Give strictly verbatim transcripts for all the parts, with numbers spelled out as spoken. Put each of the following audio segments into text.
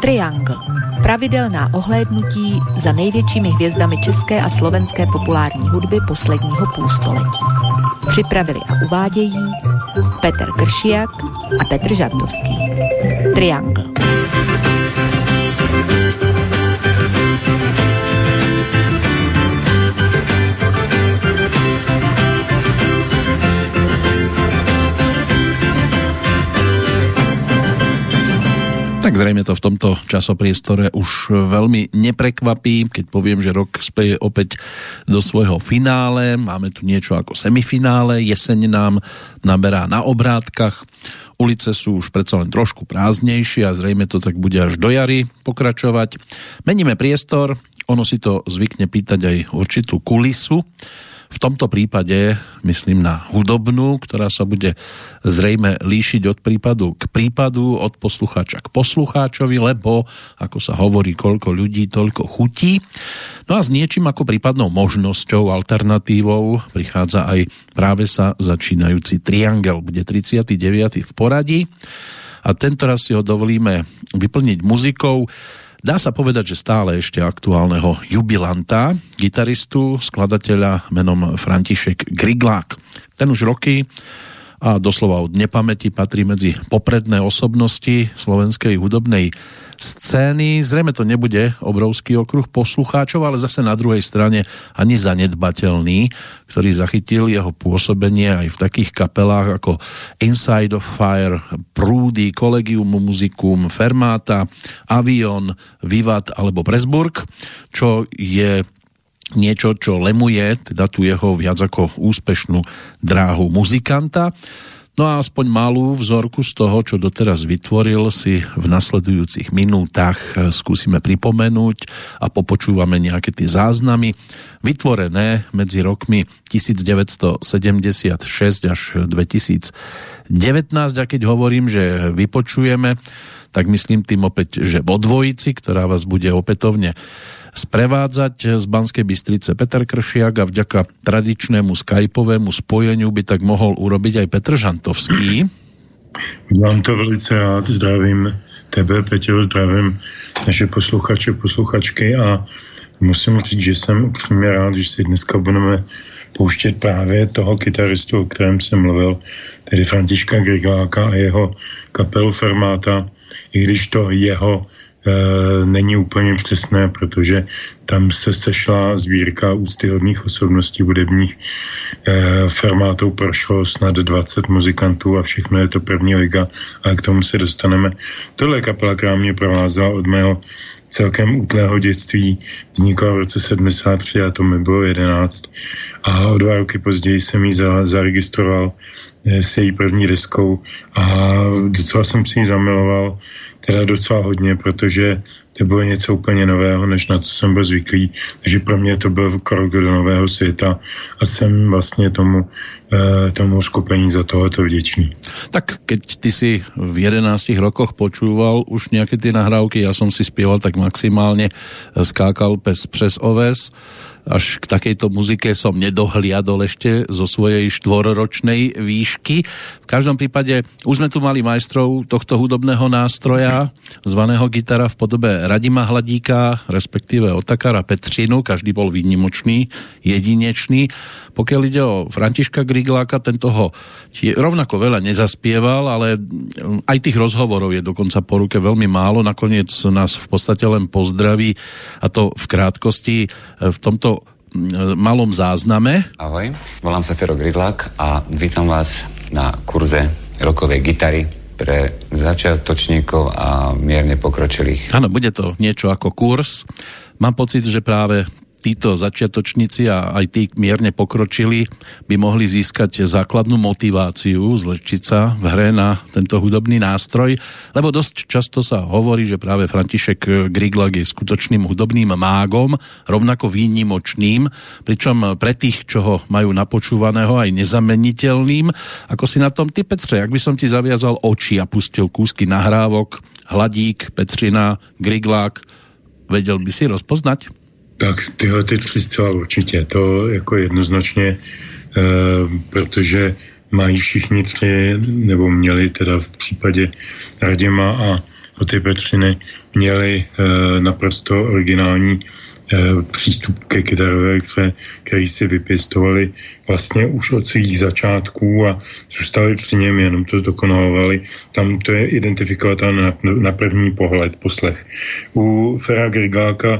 Triangle. Pravidelná ohlédnutí za největšími hvězdami české a slovenské populární hudby posledního půlstoletí. Připravili a uvádějí Petr Kršiak a Petr Žantovský. Triangle. Tak zrejme to v tomto časopriestore už veľmi neprekvapí, keď poviem, že rok speje opäť do svojho finále. Máme tu niečo ako semifinále, jeseň nám naberá na obrátkach, ulice sú už predsa len trošku prázdnejšie a zrejme to tak bude až do jary pokračovať. Meníme priestor, ono si to zvykne pýtať aj určitú kulisu. V tomto prípade myslím na hudobnú, ktorá sa bude zrejme líšiť od prípadu k prípadu, od poslucháča k poslucháčovi, lebo, ako sa hovorí, koľko ľudí, toľko chutí. No a s niečím ako prípadnou možnosťou, alternatívou prichádza aj práve sa začínajúci Triangel. Bude tridsiaty deviaty v poradí a tentoraz si ho dovolíme vyplniť muzikou. Dá sa povedať, že stále ešte aktuálneho jubilanta, gitaristu, skladateľa menom František Griglák. Ten už roky a doslova od nepamäti patrí medzi popredné osobnosti slovenskej hudobnej scény. Zrejme to nebude obrovský okruh poslucháčov, ale zase na druhej strane ani zanedbateľný, ktorý zachytil jeho pôsobenie aj v takých kapelách ako Inside of Fire, Prúdy, Collegium Musicum, Fermata, Avion, Vivat alebo Pressburg, čo je niečo, čo lemuje teda tu jeho viac ako úspešnú dráhu muzikanta. No a aspoň malú vzorku z toho, čo doteraz vytvoril, si v nasledujúcich minútach skúsime pripomenúť a popočúvame nejaké tie záznamy vytvorené medzi rokmi devätnásťsedemdesiatšesť až dvetisícdevätnásť. A keď hovorím, že vypočujeme, tak myslím tým opäť, že vo dvojici, ktorá vás bude opätovne sprevádzať z Banskej Bystrice Petr Kršiak a vďaka tradičnému skypovému spojeniu by tak mohol urobiť aj Petr Žantovský. Mám to velice rád, zdravím tebe, Peťo, zdravím naše posluchače, posluchačky a musím říct, že jsem upřímně rád, že si dneska budeme pouštět právě toho kytaristu, o kterém jsem mluvil, tedy Františka Grigláka a jeho kapelu Fermata, i když to jeho není úplně přesné, protože tam se sešla sbírka úctyhodných osobností hudebních. Fermátou prošlo snad dvacet muzikantů a všechno je to první liga, ale k tomu se dostaneme. Tohle je kapela, která mě provázela od mého celkem útlého dětství. Vznikla v roce sedmdesát tři a to mi bylo jedenáct. A o dva roky později jsem ji zaregistroval s její první deskou a docela jsem si ji zamiloval, teda docela hodně, protože to bylo něco úplně nového, než na co jsem byl zvyklý. Takže pro mě to byl krok do nového světa a jsem vlastně tomu, tomu skupení za tohoto vděčný. Tak keď ty si v jedenástich rokoch počúval už nejaké tie nahrávky, ja som si spieval tak maximálne skákal pes přes oves. Až k takejto muzike som nedohliadol ešte zo svojej štvororočnej výšky. V každom prípade už sme tu mali majstrov tohto hudobného nástroja, zvaného gitara v podobe Radima Hladíka, respektíve Otakara Petřinu. Každý bol výnimočný, jedinečný. Pokiaľ ide o Františka Grigláka, ten toho rovnako veľa nezaspieval, ale aj tých rozhovorov je dokonca po ruke veľmi málo. Nakoniec nás v podstate len pozdraví, a to v krátkosti v tomto malom zázname. Ahoj, volám sa Fero Griglák a vítam vás na kurze rockovej gitary pre začiatočníkov a mierne pokročilých. Áno, bude to niečo ako kurz. Mám pocit, že práve títo začiatočníci a aj tí mierne pokročili by mohli získať základnú motiváciu, zlepšiť sa v hre na tento hudobný nástroj, lebo dosť často sa hovorí, že práve František Griglák je skutočným hudobným mágom, rovnako výnimočným, pričom pre tých, čo ho majú napočúvaného, aj nezameniteľným. Ako si na tom ty, Petře, ak by som ti zaviazal oči a pustil kúsky nahrávok, Hladík, Petřina, Griglák, vedel by si rozpoznať? Tak tyhle ty tři zcela určitě, to jako jednoznačně, e, protože mají všichni tři, nebo měli teda v případě Radima a od ty Petřiny měli naprosto originální přístup ke kytarové hře, který si vypěstovali vlastně už od svých začátků a zůstali při něm, jenom to dokonalovali. Tam to je identifikovatelné na, na první pohled, poslech. U Fera Grigláka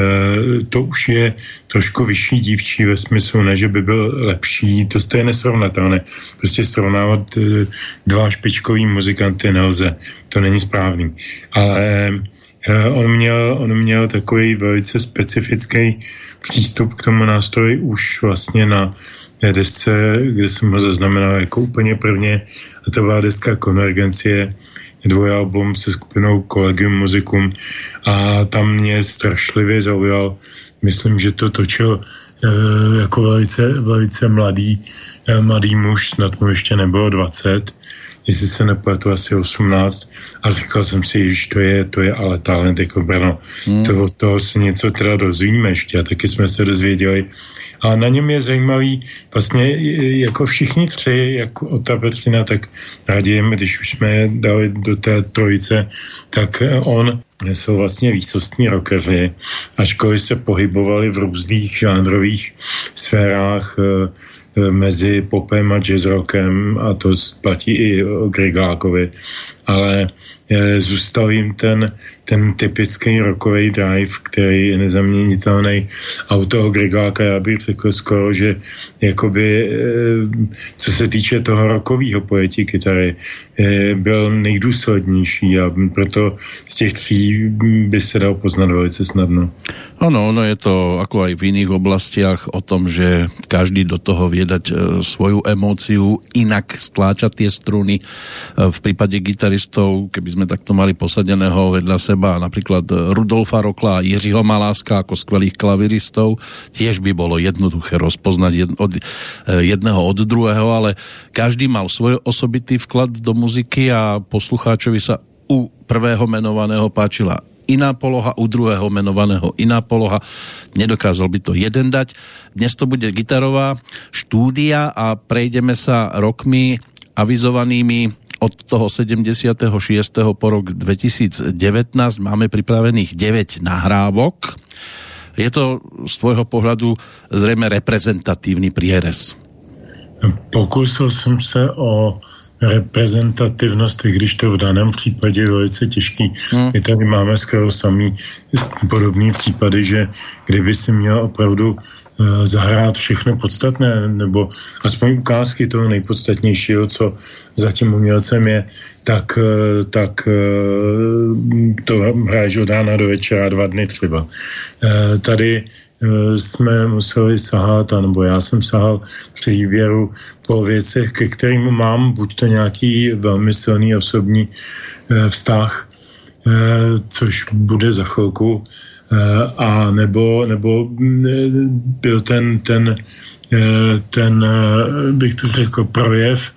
to už je trošku vyšší dívčí ve smyslu, ne, že by byl lepší, to, to je nesrovnatelné. Prostě srovnávat dva špičkový muzikanty nelze, to není správný. Ale On měl, on měl takový velice specifický přístup k tomu nástroji už vlastně na desce, kde jsem ho zaznamenal jako úplně prvně, a to byla deska Konvergencie, dvojalbum se skupinou Collegium Musicum, a tam mě strašlivě zaujal. Myslím, že to točil e, jako velice, velice mladý, e, mladý muž, snad mu ještě nebylo dvacet, jestli se nepletu, asi osmnáct, a říkal jsem si, že to je, to je ale talent jako Brno. Hmm. To od toho se něco teda dozvíme ještě, a taky jsme se dozvěděli. A na něm je zajímavý, vlastně jako všichni tři, jako Ota, Petřina, tak Radim, když už jsme je dali do té trojice, tak on jsou vlastně výsostní rockeři, ačkoliv se pohybovali v různých žánrových sférách mezi popem a jazzrockem, a to platí i o Griglákovi, ale zůstal jim ten, ten typický rockový drive, který je nezaměnitelný. A u toho Grigláka já bych řekl skoro, že jakoby, co se týče toho rockového pojetí kytary, byl nejdůslednější, a proto z těch tří by se dal poznat velice snadno. Ano, ono je to ako aj v iných oblastiach o tom, že každý do toho vie dať svoju emóciu, inak stláčať tie struny. V prípade gitaristov, keby sme takto mali posadeného vedľa seba napríklad Rudolfa Rokla a Jiřího Maláska ako skvelých klaviristov, tiež by bolo jednoduché rozpoznať jed, od jedného od druhého, ale každý mal svoj osobitý vklad do muziky a poslucháčovi sa u prvého menovaného páčila iná poloha, u druhého menovaného iná poloha. Nedokázal by to jeden dať. Dnes to bude gitarová štúdia a prejdeme sa rokmi avizovanými od toho sedemdesiateho šiesteho po rok dvetisícdevätnásť. Máme pripravených deväť nahrávok. Je to z tvojho pohľadu zrejme reprezentatívny prierez. Pokusil jsem se o reprezentativnost, i když to v daném případě je velice těžký. Hmm. My tady máme skoro samý podobný případy, že kdyby si měl opravdu uh, zahrát všechno podstatné, nebo aspoň ukázky toho nejpodstatnějšího, co za tím umělcem je, tak, uh, tak uh, to hraješ od rána do večera dva dny třeba. Uh, tady jsme museli sahat, nebo já jsem sahal při výběru po věcech, ke kterým mám buď to nějaký velmi silný osobní vztah, což bude za chvilku, a nebo, nebo byl ten, ten, ten, bych to řekl, projev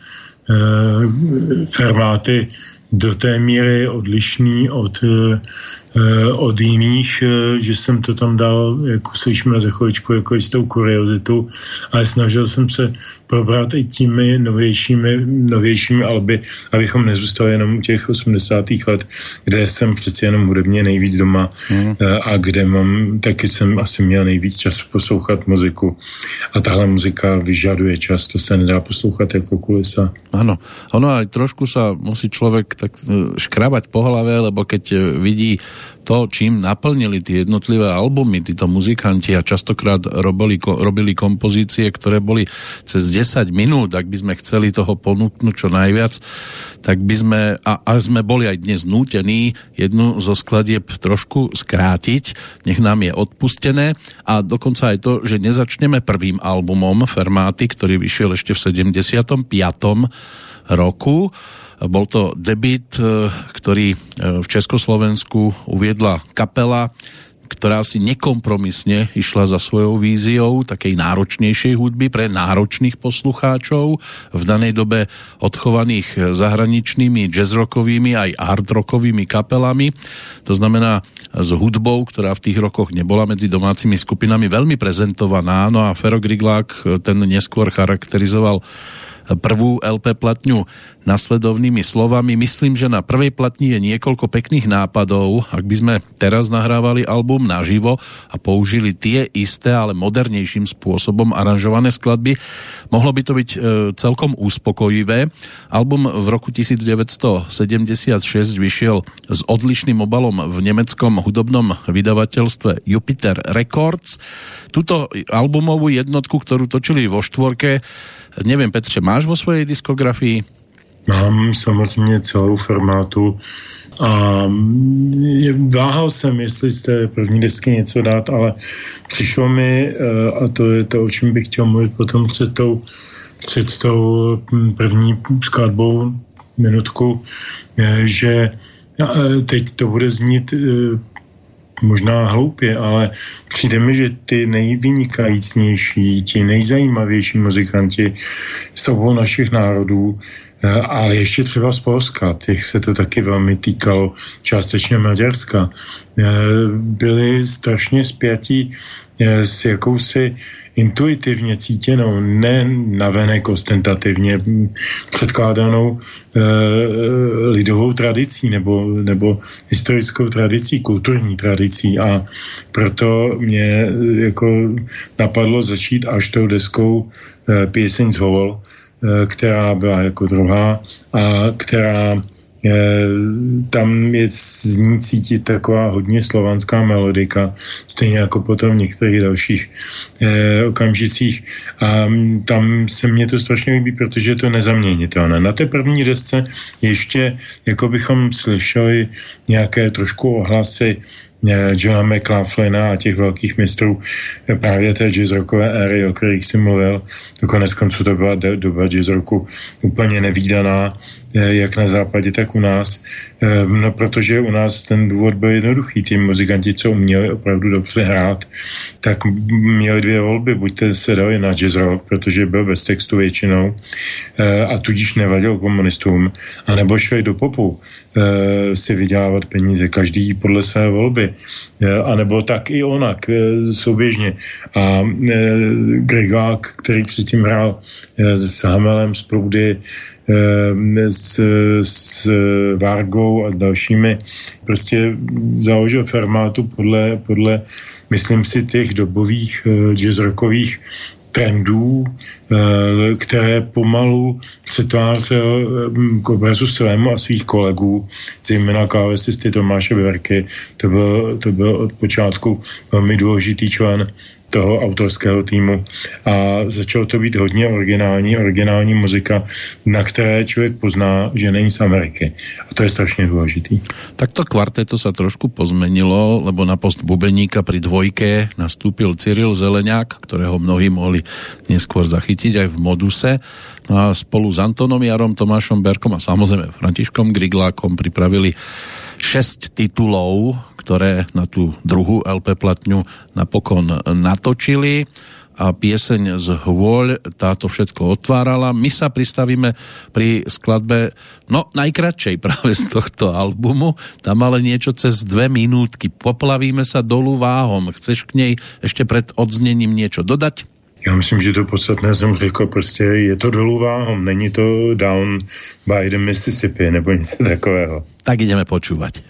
Fermáty do té míry odlišný od, od jiných, že jsem to tam dal, jako slyšíme za chvíličku, jako jistou kuriozitu, ale snažil jsem se probrat i těmi novějšími, novějšími alby, abychom nezůstali jenom u těch osmdesátých let, kde jsem přeci jenom hudebně nejvíc doma mm. a kde mám, taky jsem asi měl nejvíc času poslouchat muziku. A tahle muzika vyžaduje čas, to se nedá poslouchat jako kulisa. Áno, ono aj trošku sa musí človek tak škrabať po hlave, lebo keď vidí to, čím naplnili tie jednotlivé albumy, títo muzikanti, a častokrát robili, robili kompozície, ktoré boli cez desať minút, ak by sme chceli toho ponúknuť čo najviac, tak by sme, a, a sme boli aj dnes nútení jednu zo skladieb trošku skrátiť, nech nám je odpustené, a dokonca aj to, že nezačneme prvým albumom Fermáty, ktorý vyšiel ešte v sedemdesiatom piatom roku. Bol to debut, ktorý v Československu uviedla kapela, ktorá si nekompromisne išla za svojou víziou takej náročnejšej hudby pre náročných poslucháčov, v danej dobe odchovaných zahraničnými jazzrockovými aj hardrockovými kapelami. To znamená s hudbou, ktorá v tých rokoch nebola medzi domácimi skupinami veľmi prezentovaná. No a Fero Griglák ten neskôr charakterizoval prvú el pé platňu nasledovnými slovami: myslím, že na prvej platni je niekoľko pekných nápadov. Ak by sme teraz nahrávali album naživo a použili tie isté, ale modernejším spôsobom aranžované skladby, mohlo by to byť e, celkom uspokojivé. Album v roku devätnásťsedemdesiatšesť vyšiel s odlišným obalom v nemeckom hudobnom vydavateľstve Jupiter Records. Tuto albumovú jednotku, ktorú točili vo štvorke, neviem, Petře, máš vo svojej diskografii? Mám samozřejmě celou formátu a váhal jsem, jestli z té první desky něco dát, ale přišlo mi, a to je to, o čem bych chtěl mluvit potom před tou, před tou první skladbou minutku, že teď to bude znít možná hloupě, ale přijde mi, že ty nejvynikajícnější, ti nejzajímavější muzikanti jsou našich národů, ale ještě třeba z Polska, těch se to taky velmi týkalo, částečně Maďarska. Byli strašně spjatí s jakousi intuitivně cítěnou, ne navenek ostentativně předkládanou e, lidovou tradicí nebo, nebo historickou tradicí, kulturní tradicí, a proto mě jako napadlo začít až tou deskou e, Píseň z Hol, e, která byla jako druhá a která Je, tam je z ní cítit taková hodně slovanská melodika, stejně jako potom v některých dalších eh, okamžicích. A tam se mně to strašně líbí, protože je to nezaměnitelné. Na té první desce ještě jako bychom slyšeli nějaké trošku ohlasy Johna McLaughlina a těch velkých mistrů právě té jazz rockové éry, o kterých si mluvil. To konec konců to byla doba jazz rocku úplně nevídaná, jak na západě, tak u nás. No, protože u nás ten důvod byl jednoduchý. Ty muzikanti, co uměli opravdu dobře hrát, tak měli dvě volby. Buď se dali na jazz rock, protože byl bez textu většinou a tudíž nevadil komunistům, anebo šli do popu si vydělávat peníze, každý podle své volby. A nebo tak i onak, souběžně. A Griglák, který předtím hrál s Hamelem, s Proudy, s, s Vargou a s dalšími, prostě založil formátu podle, podle, myslím si, těch dobových jazzrockových trendů, které pomalu přetvářel k obrazu svému a svých kolegů, zejména klávesisty Tomáše Berky. To byl, to byl od počátku velmi důležitý člen toho autorského týmu a začalo to být hodně originální, originální muzika, na které člověk pozná, že není z Ameriky. A to je strašně důležitý. Takto kvarteto sa trošku pozmenilo, lebo na post bubeníka pri dvojke nastúpil Cyril Zeleňák, ktorého mnohí mohli neskôr zachytiť aj v Moduse. No a spolu s Antonom Jarom, Tomášom Berkom a samozrejme Františkom Griglákom pripravili šesť titulov, ktoré na tú druhú el pé platňu napokon natočili, a Pieseň z hôľ táto všetko otvárala. My sa pristavíme pri skladbe, no najkratšej práve z tohto albumu, tam ale niečo cez dve minútky. Poplavíme sa dolu váhom. Chceš k nej ešte pred odznením niečo dodať? Já myslím, že to podstatné jsem řekl, prostě je to dolů váhom, není to Down by the Mississippi nebo něco takového. Tak ideme počúvať.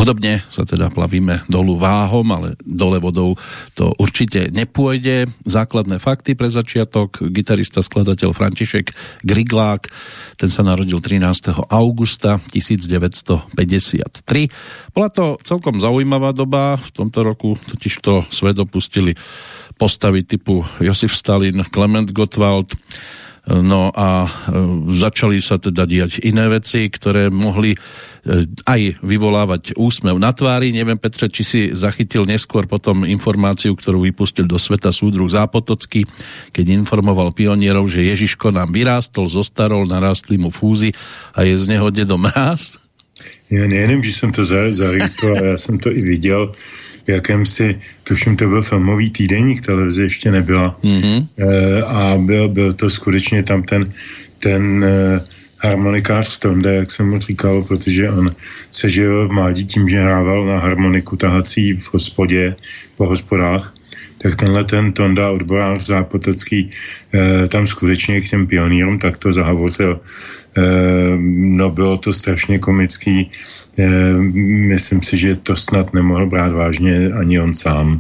Podobne sa teda plavíme dolu váhom, ale dole vodou to určite nepôjde. Základné fakty pre začiatok. Gitarista, skladateľ František Griglák, ten sa narodil trinásteho augusta tisícdeväťstopäťdesiattri. Bola to celkom zaujímavá doba. V tomto roku totiž to svet opustili postavy typu Josif Stalin, Klement Gottwald. No a začali sa teda diať iné veci, ktoré mohli aj vyvolávať úsmev na tvári. Neviem, Petre, či si zachytil neskôr potom informáciu, ktorú vypustil do sveta súdruh Zápotocký, keď informoval pionierov, že Ježiško nám vyrástol, zostarol, narástli mu fúzy a je z neho dedo Mráz. Ja nejenom, že jsem to zaregistroval, já jsem to i viděl v jakémsi, tuším, to byl filmový týdeník, televize ještě nebyla. Mm-hmm. E, a byl, byl to skutečně tam ten, ten e, harmonikář v Tonda, jak jsem mu říkal, protože on se žil v mládí tím, že hrával na harmoniku tahací v hospodě, po hospodách. Tak tenhle ten Tonda, odborář Zápotocký, e, tam skutečně k těm pionýrům tak to zahovořil. E, no bylo to strašně komický. E, myslím si, že to snad nemohl brát vážně ani on sám.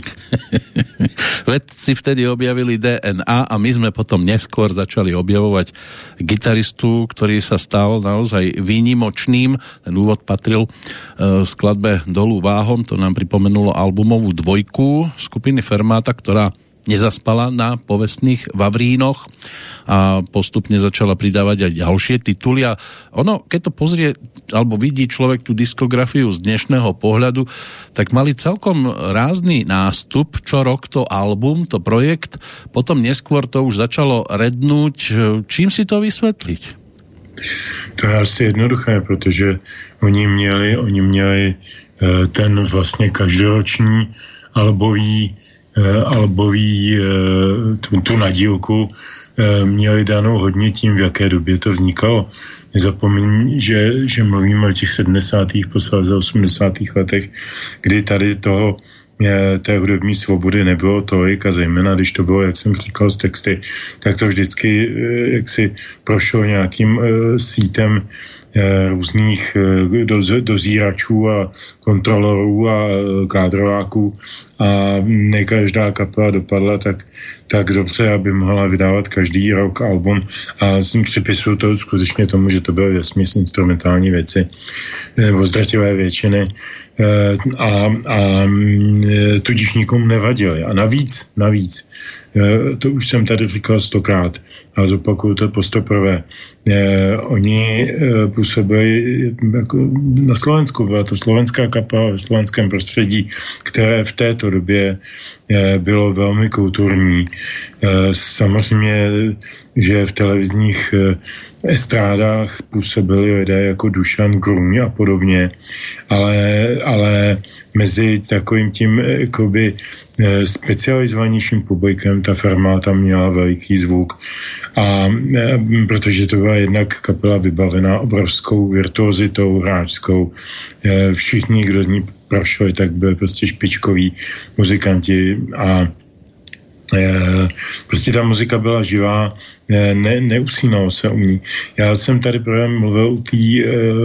Vedci vtedy objavili dé en á a my sme potom neskôr začali objavovať gitaristu, ktorý sa stal naozaj výnimočným. Ten úvod patril e, skladbe Dolu váhom, to nám pripomenulo albumovú dvojku skupiny Fermáta, ktorá nezaspala na povestných Vavrínoch a postupne začala pridávať aj ďalšie tituly a ono, keď to pozrie alebo vidí človek tú diskografiu z dnešného pohľadu, tak mali celkom rázny nástup, čo rok to album, to projekt, potom neskôr to už začalo rednúť. Čím si to vysvetliť? To je asi jednoduché, protože oni měli, oni měli ten vlastně každoroční albový albový tu, tu nadílku měli danou hodně tím, v jaké době to vznikalo. Nezapomeň, že, že mluvíme o těch sedmdesátých, posledních osmdesátých letech, kdy tady toho té hudební svobody nebylo tolik a zejména, když to bylo, jak jsem říkal, z texty, tak to vždycky jaksi prošlo nějakým sítem různých dozíračů a kontrolorů a kádrováků a ne každá kapela dopadla tak, tak dobře, aby mohla vydávat každý rok album a s tím připisuju to skutečně tomu, že to byly vesměs instrumentální věci nebo zdrativé většiny a, a tudíž nikomu nevadili. A navíc, navíc, to už jsem tady říkal stokrát a zopakuju to po stoprvé. Oni působili jako na Slovensku, byla to slovenská kapela ve slovenském prostředí, které v této době bylo velmi kulturní. Samozřejmě, že v televizních estrádách působili lidé jako Dušan Grůň a podobně, ale, ale mezi takovým tím jakoby specializovanějším publikem ta Fermáta měla veliký zvuk a protože to byla jednak kapela vybavená obrovskou virtuozitou hráčskou, všichni, kdo z ní prošli, tak byli prostě špičkoví muzikanti a prostě ta muzika byla živá, ne, neusínalo se u ní. Já jsem tady právě mluvil u tý,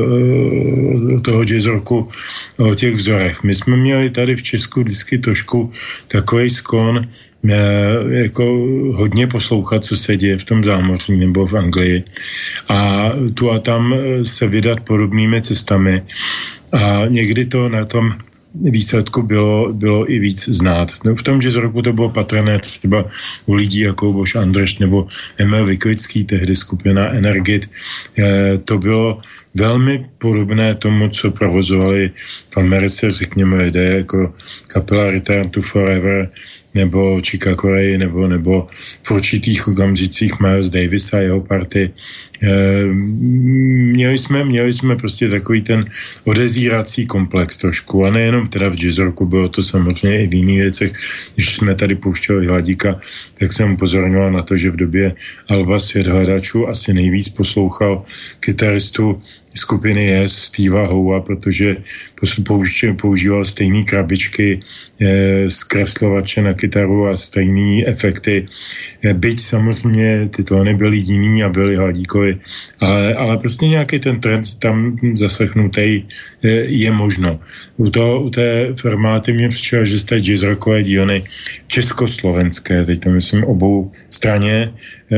o toho jazz rocku, o těch vzorech. My jsme měli tady v Česku vždycky trošku takovej skon jako hodně poslouchat, co se děje v tom zámoří nebo v Anglii a tu a tam se vydat podobnými cestami a někdy to na tom výsledku bylo, bylo i víc znát. No, v tom, že z roku to bylo patrné třeba u lidí jako Bož Andreš nebo Emil Viklický, tehdy skupina Energit, eh, to bylo velmi podobné tomu, co provozovali v Americe, řekněme, lidé jako kapela Return to Forever nebo Chicago Ray, nebo, nebo v určitých okamžicích Miles Davis a jeho party. E, měli jsme, měli jsme prostě takový ten odezírací komplex trošku, a nejenom teda v jazzroku, bylo to samozřejmě i v jiných věcech. Když jsme tady pouštěli Hladíka, tak jsem upozorňoval na to, že v době alba Svět hledačů asi nejvíc poslouchal kytaristu skupiny Yes, Steva Howa, protože používal stejné krabičky, zkreslovače na kytaru a stejné efekty. Byť samozřejmě ty tóny byly jiný a byly Hladíkovi, ale, ale prostě nějaký ten trend tam zaslechnutý je možno. U, to, u té formáty mě přišlo, že z té jazzrockové dílny československé, teď to myslím obou straně,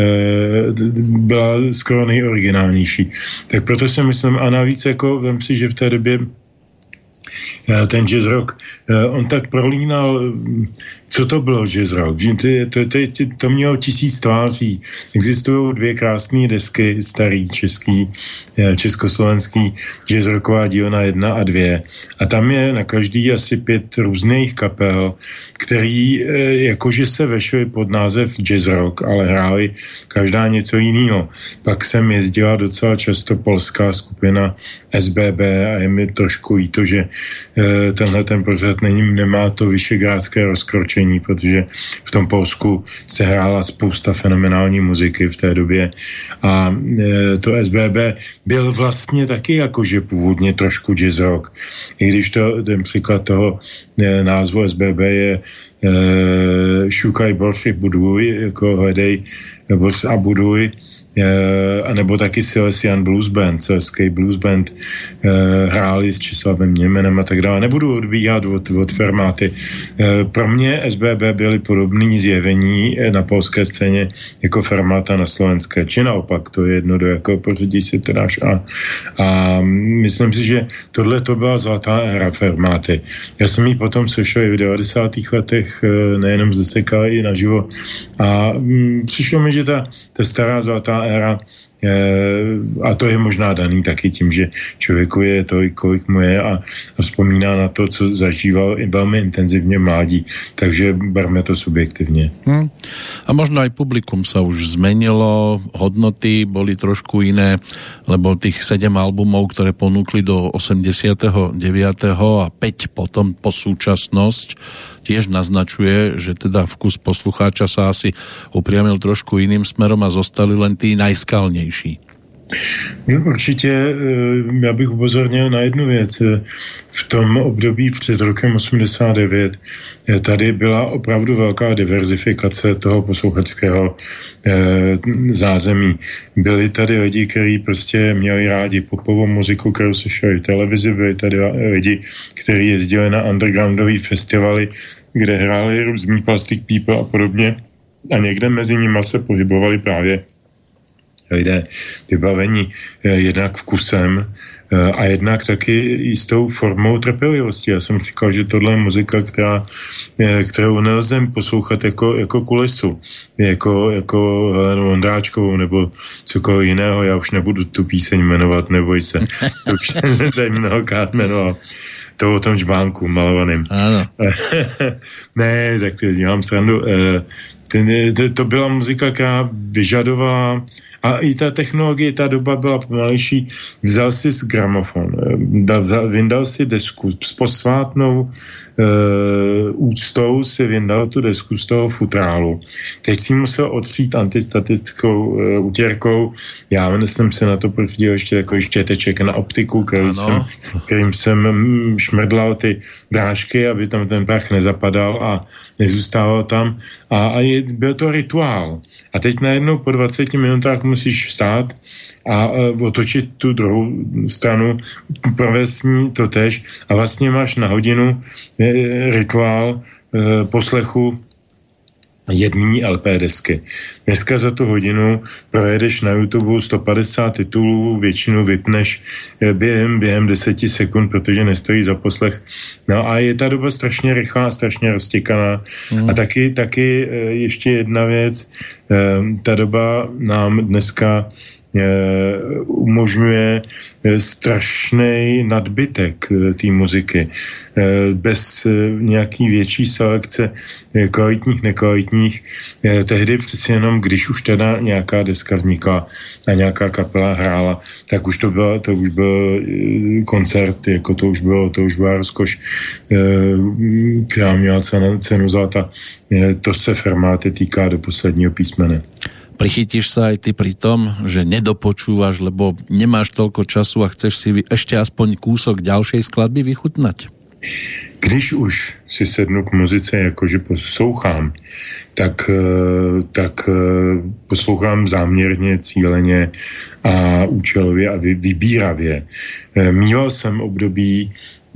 byla skoro nejoriginálnější. Tak proto si myslím, a navíc jako vem si, že v té době ten jazz rock, on tak prolínal, co to bylo jazz rock? To, to, to, to mělo tisíc tváří. Existují dvě krásné desky, starý český, československý jazz rocková dílna jedna a dvě. A tam je na každý asi pět různých kapel, který jakože se vešly pod název jazz rock, ale hráli každá něco jiného. Pak jsem jezdila docela často polská skupina S B B a je mi trošku jí to, že tenhle ten pořad není, nemá to vyšegrádské rozkročení, protože v tom Polsku se hrála spousta fenomenální muziky v té době a to S B B byl vlastně taky jakože původně trošku jazz rock. I když to, ten příklad toho názvu S B B je šukaj borš i buduj, jako hledej borš a buduj, a nebo taky Silesian Blues Band, Sileský Blues Band, hráli s Česlavem Němenem a tak dále. Nebudu odbíhat od, od formáty. Pro mě S B B byly podobné zjevení na polské scéně jako formáta na slovenské. Či naopak, to je jedno do jakého pořadí si to dáš. A, a myslím si, že tohle to byla zlatá éra formáty. Já jsem jí potom slyšel i v devadesátých letech, nejenom z desek, ale i naživo. A m, přišlo mi, že ta, ta stará zlatá éra, a to je možná daný taky tím, že člověku je to, kolik mu je a, a vzpomíná na to, co zažíval i velmi intenzivně mládí, takže berme to subjektivně. Hmm. A možno aj publikum sa už zmenilo, hodnoty boli trošku iné, lebo tých sedem albumov, ktoré ponúkli do osemdesiateho deviateho a päť potom po súčasnosť, tiež naznačuje, že teda vkus poslucháča sa asi upriamil trošku iným smerom a zostali len tí najskalnější. Určitě já bych upozornil na jednu věc. V tom období před rokem osmdesát devět tady byla opravdu velká diverzifikace toho posluchačského zázemí. Byli tady lidi, kteří prostě měli rádi popovou muziku, kterou slyšeli v televizi, byli tady lidi, kteří jezdili na undergroundové festivaly, kde hráli různý Plastic People a podobně. A někde mezi nimi se pohybovali právě lidé vybavení jednak vkusem a jednak taky jistou formou trpělivosti. Já jsem říkal, že tohle je muzika, která, kterou nelze poslouchat jako, jako kulisu, jako, jako Helenu Ondráčkovou nebo cokoliv jiného. Já už nebudu tu píseň jmenovat, neboj se. To už tady mnohokrát jmenoval. To o tom žbánku malovaným. Ano. Ne, tak dělám srandu. Ten, to byla muzika, která vyžadovala a i ta technologie, ta doba byla pomalejší. Vzal si z gramofon, vyndal si desku s posvátnou e, úctou, si vyndal tu desku z toho futrálu. Teď si musel odřít antistatickou e, utěrkou. Já jsem se na to pořídil ještě takový štěteček na optiku, který jsem, kterým jsem šmrdlal ty drážky, aby tam ten prach nezapadal a nezůstával tam. A, a je, byl to rituál. A teď najednou po dvaceti minutách musíš vstát a uh, otočit tu druhou stranu, provést s ní to tež a vlastně máš na hodinu e, rituál e, poslechu jedné L P desky. Dneska za tu hodinu projedeš na YouTube sto padesát titulů, většinu vypneš během, během deseti sekund, protože nestojí za poslech. No a je ta doba strašně rychlá, strašně roztěkaná. Mm. A taky, taky ještě jedna věc, ta doba nám dneska umožňuje strašný nadbytek té muziky. Bez nějaký větší selekce kvalitních, nekvalitních. Tehdy přeci jenom, když už teda nějaká deska vznikla a nějaká kapela hrála, tak už to byl, to už byl koncert, jako to už bylo, to už byla rozkoš, která měla cenu, cenu zlata. To se formáty týká do posledního písmene. Prichytíš sa aj ty pri tom, že nedopočúvaš, lebo nemáš toľko času a chceš si ešte aspoň kúsok ďalšej skladby vychutnať? Když už si sednu k muzice, jakože poslouchám, tak, tak poslouchám záměrně, cíleně a účelově a vybíravě. Mýval jsem období,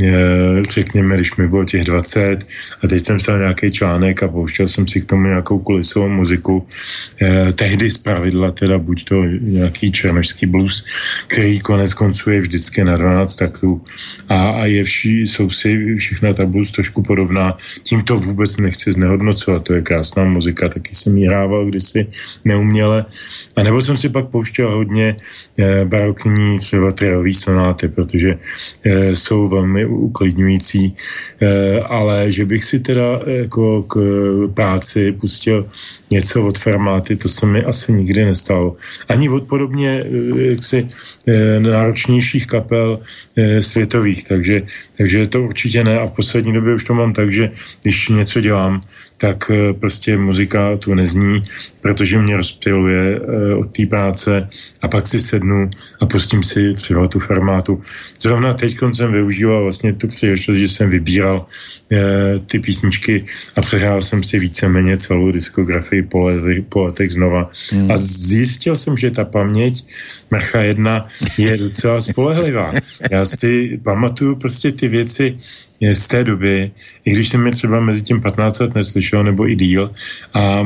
řekněme, když mi bylo těch dvacet a teď jsem psal nějaký článek a pouštěl jsem si k tomu nějakou kulisovou muziku. Eh, tehdy zpravidla teda buď to nějaký černošský blues, který konec konců je vždycky na dvanáct taktů a, a je vši, jsou si všechna ta blues trošku podobná. Tím to vůbec nechci znehodnocovat, to je krásná muzika, taky jsem ji hrával kdysi neuměle. A nebo jsem si pak pouštěl hodně eh, barokní třeba triový sonáty, protože eh, jsou velmi uklidňující, eh, ale že bych si teda jako k práci pustil něco od Fermáty, to se mi asi nikdy nestalo. Ani od podobně jaksi eh, náročnějších kapel eh, světových, takže, takže to určitě ne a v poslední době už to mám tak, že když něco dělám, tak eh, prostě muzika tu nezní, protože mě rozptyluje eh, od té práce a pak si sednu a pustím si třeba tu Fermátu. Zrovna teď jsem využíval vlastně tu příležitost, že jsem vybíral eh, ty písničky a přehrál jsem si víceméně celou diskografii po letech, po letech znova. Hmm. A zjistil jsem, že ta paměť Mrcha jedna je docela spolehlivá. Já si pamatuju prostě ty věci z té doby, i když jsem je třeba mezi tím patnáct let neslyšel, nebo i díl. A,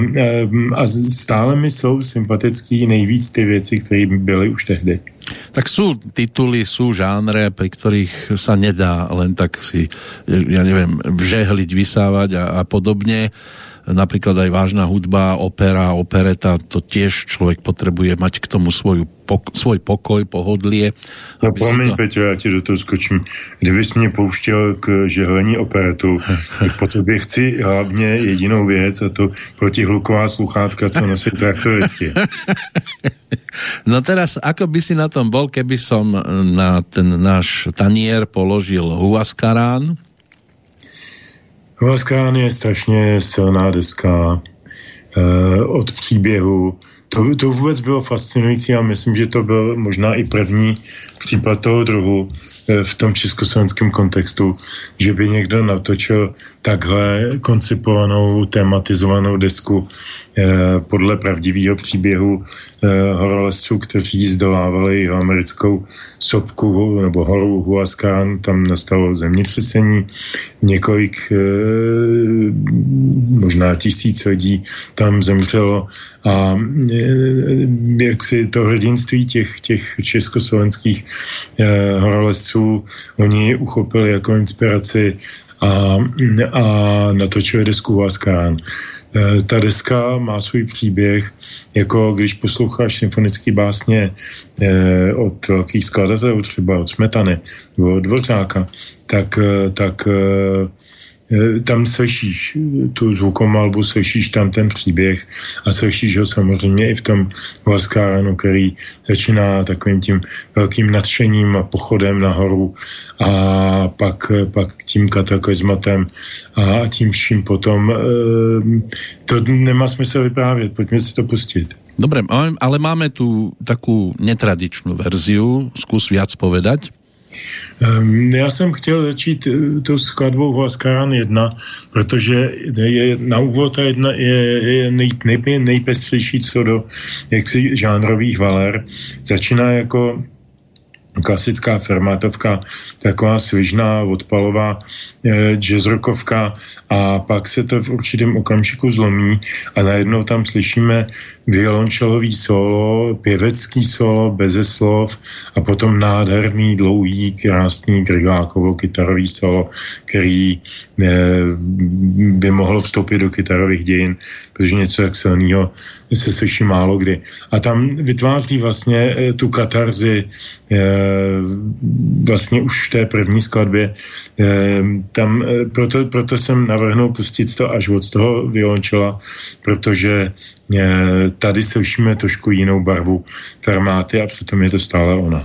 a stále mi jsou sympatický nejvíc ty věci, které byly už tehdy. Tak sú tituly, sú žánre, pri ktorých sa nedá len tak si, ja neviem, vžehliť, vysávať a, a podobne. Napríklad aj vážna hudba, opera, opereta, to tiež človek potrebuje mať k tomu svoju pok- svoj pokoj, pohodlie. No promiň, to... Peťo, já ti do toho skočím. Kdybys mě pouštěl k žehlení operetu, tak po tobě chci hlavně jedinou věc, a to protihluková sluchátka, co nosí traktoristi. No teraz, ako by si na tom bol, keby som na ten náš tanier položil Huascarán? Huascarán je strašně silná deska eh, od příběhu. To, to vůbec bylo fascinující a myslím, že to byl možná i první případ toho druhu eh, v tom československém kontextu, že by někdo natočil takhle koncipovanou, tematizovanou desku eh, podle pravdivého příběhu eh, horolezců, kteří zdolávali americkou sopku nebo horu Huascarán, tam nastalo zemětřesení, několik, eh, možná tisíc lidí tam zemřelo a eh, jak si to hrdinství těch, těch československých eh, horolezců oni uchopili jako inspiraci a, a natočili desku Huascarán. E, ta deska má svůj příběh, jako když posloucháš symfonické básně e, od velkých skladatelů, třeba od Smetany nebo od Dvořáka, tak, tak e, tam slyšíš tu zvukomalbu, slyšíš tam ten příběh a slyšíš ho samozřejmě i v tom Huascaránu, který začíná takovým tím velkým nadšením a pochodem nahoru a pak, pak tím kataklizmatem a tím vším potom. To nemá smysl vyprávět, pojďme si to pustit. Dobre, ale máme tu takú netradičnú verziu, skús viac povedať. Já jsem chtěl začít tou skladbou Huascarán jedna, protože je, na úvod ta jedna je, je nej, nej, nejpestřejší co do jaksi žánrových valer. Začíná jako klasická fermátovka, taková svižná, odpalová eh, jazzrockovka a pak se to v určitém okamžiku zlomí a najednou tam slyšíme violončelový solo, pěvecký solo, beze slov a potom nádherný, dlouhý, krásný Griglákovo kytarový solo, který eh, by mohlo vstoupit do kytarových dějin, protože něco tak silného se slyší málo kdy. A tam vytváří vlastně eh, tu katarzi eh, vlastně už v té první skladbě. Eh, tam, eh, proto, proto jsem navrhnul pustit to až od toho violončela, protože eh, tady slyšíme trošku jinou barvu Fermáty a přitom je to stále ona.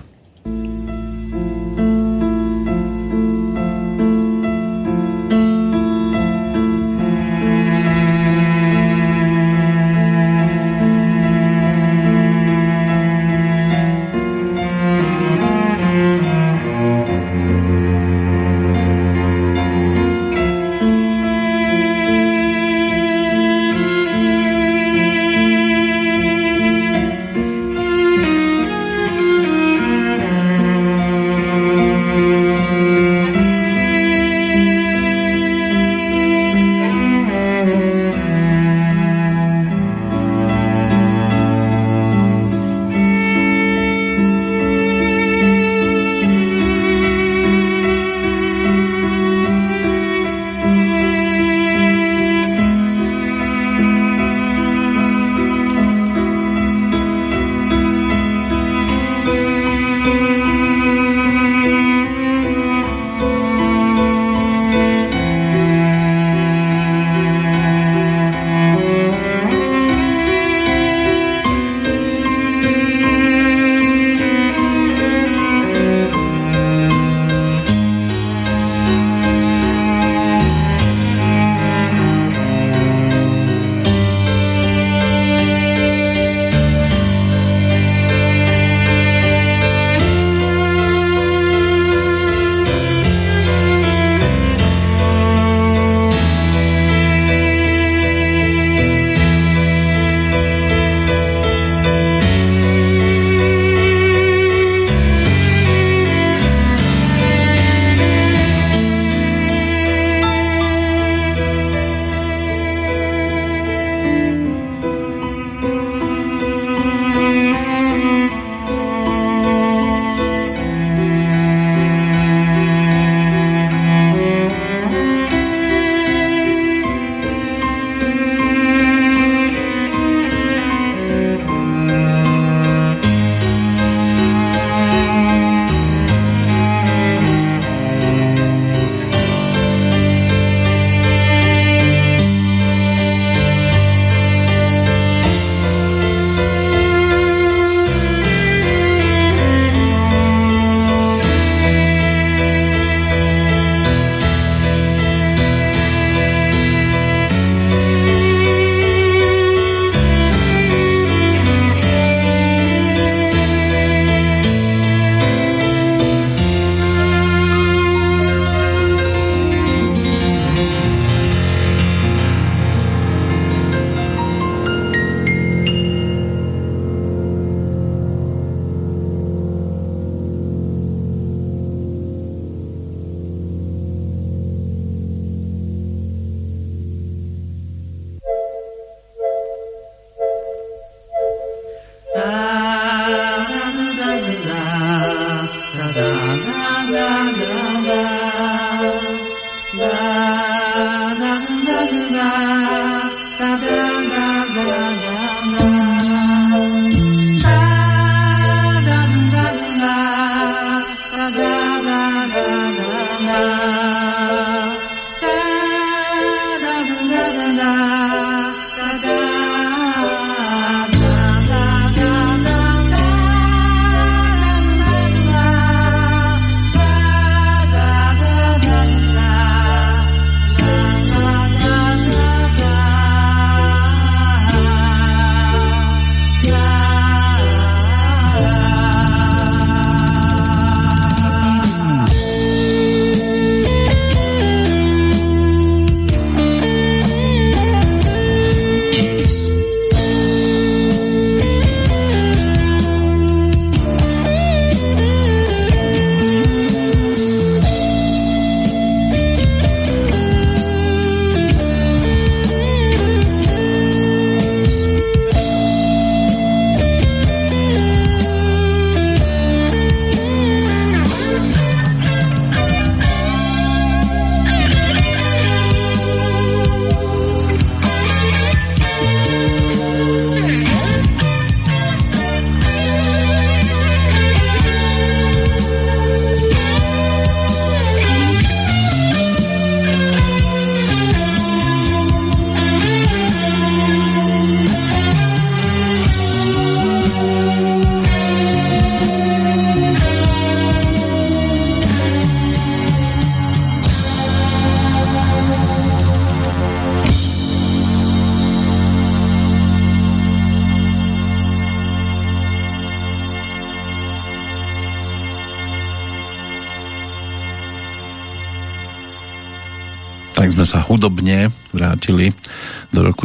Tak sme sa hudobne vrátili do roku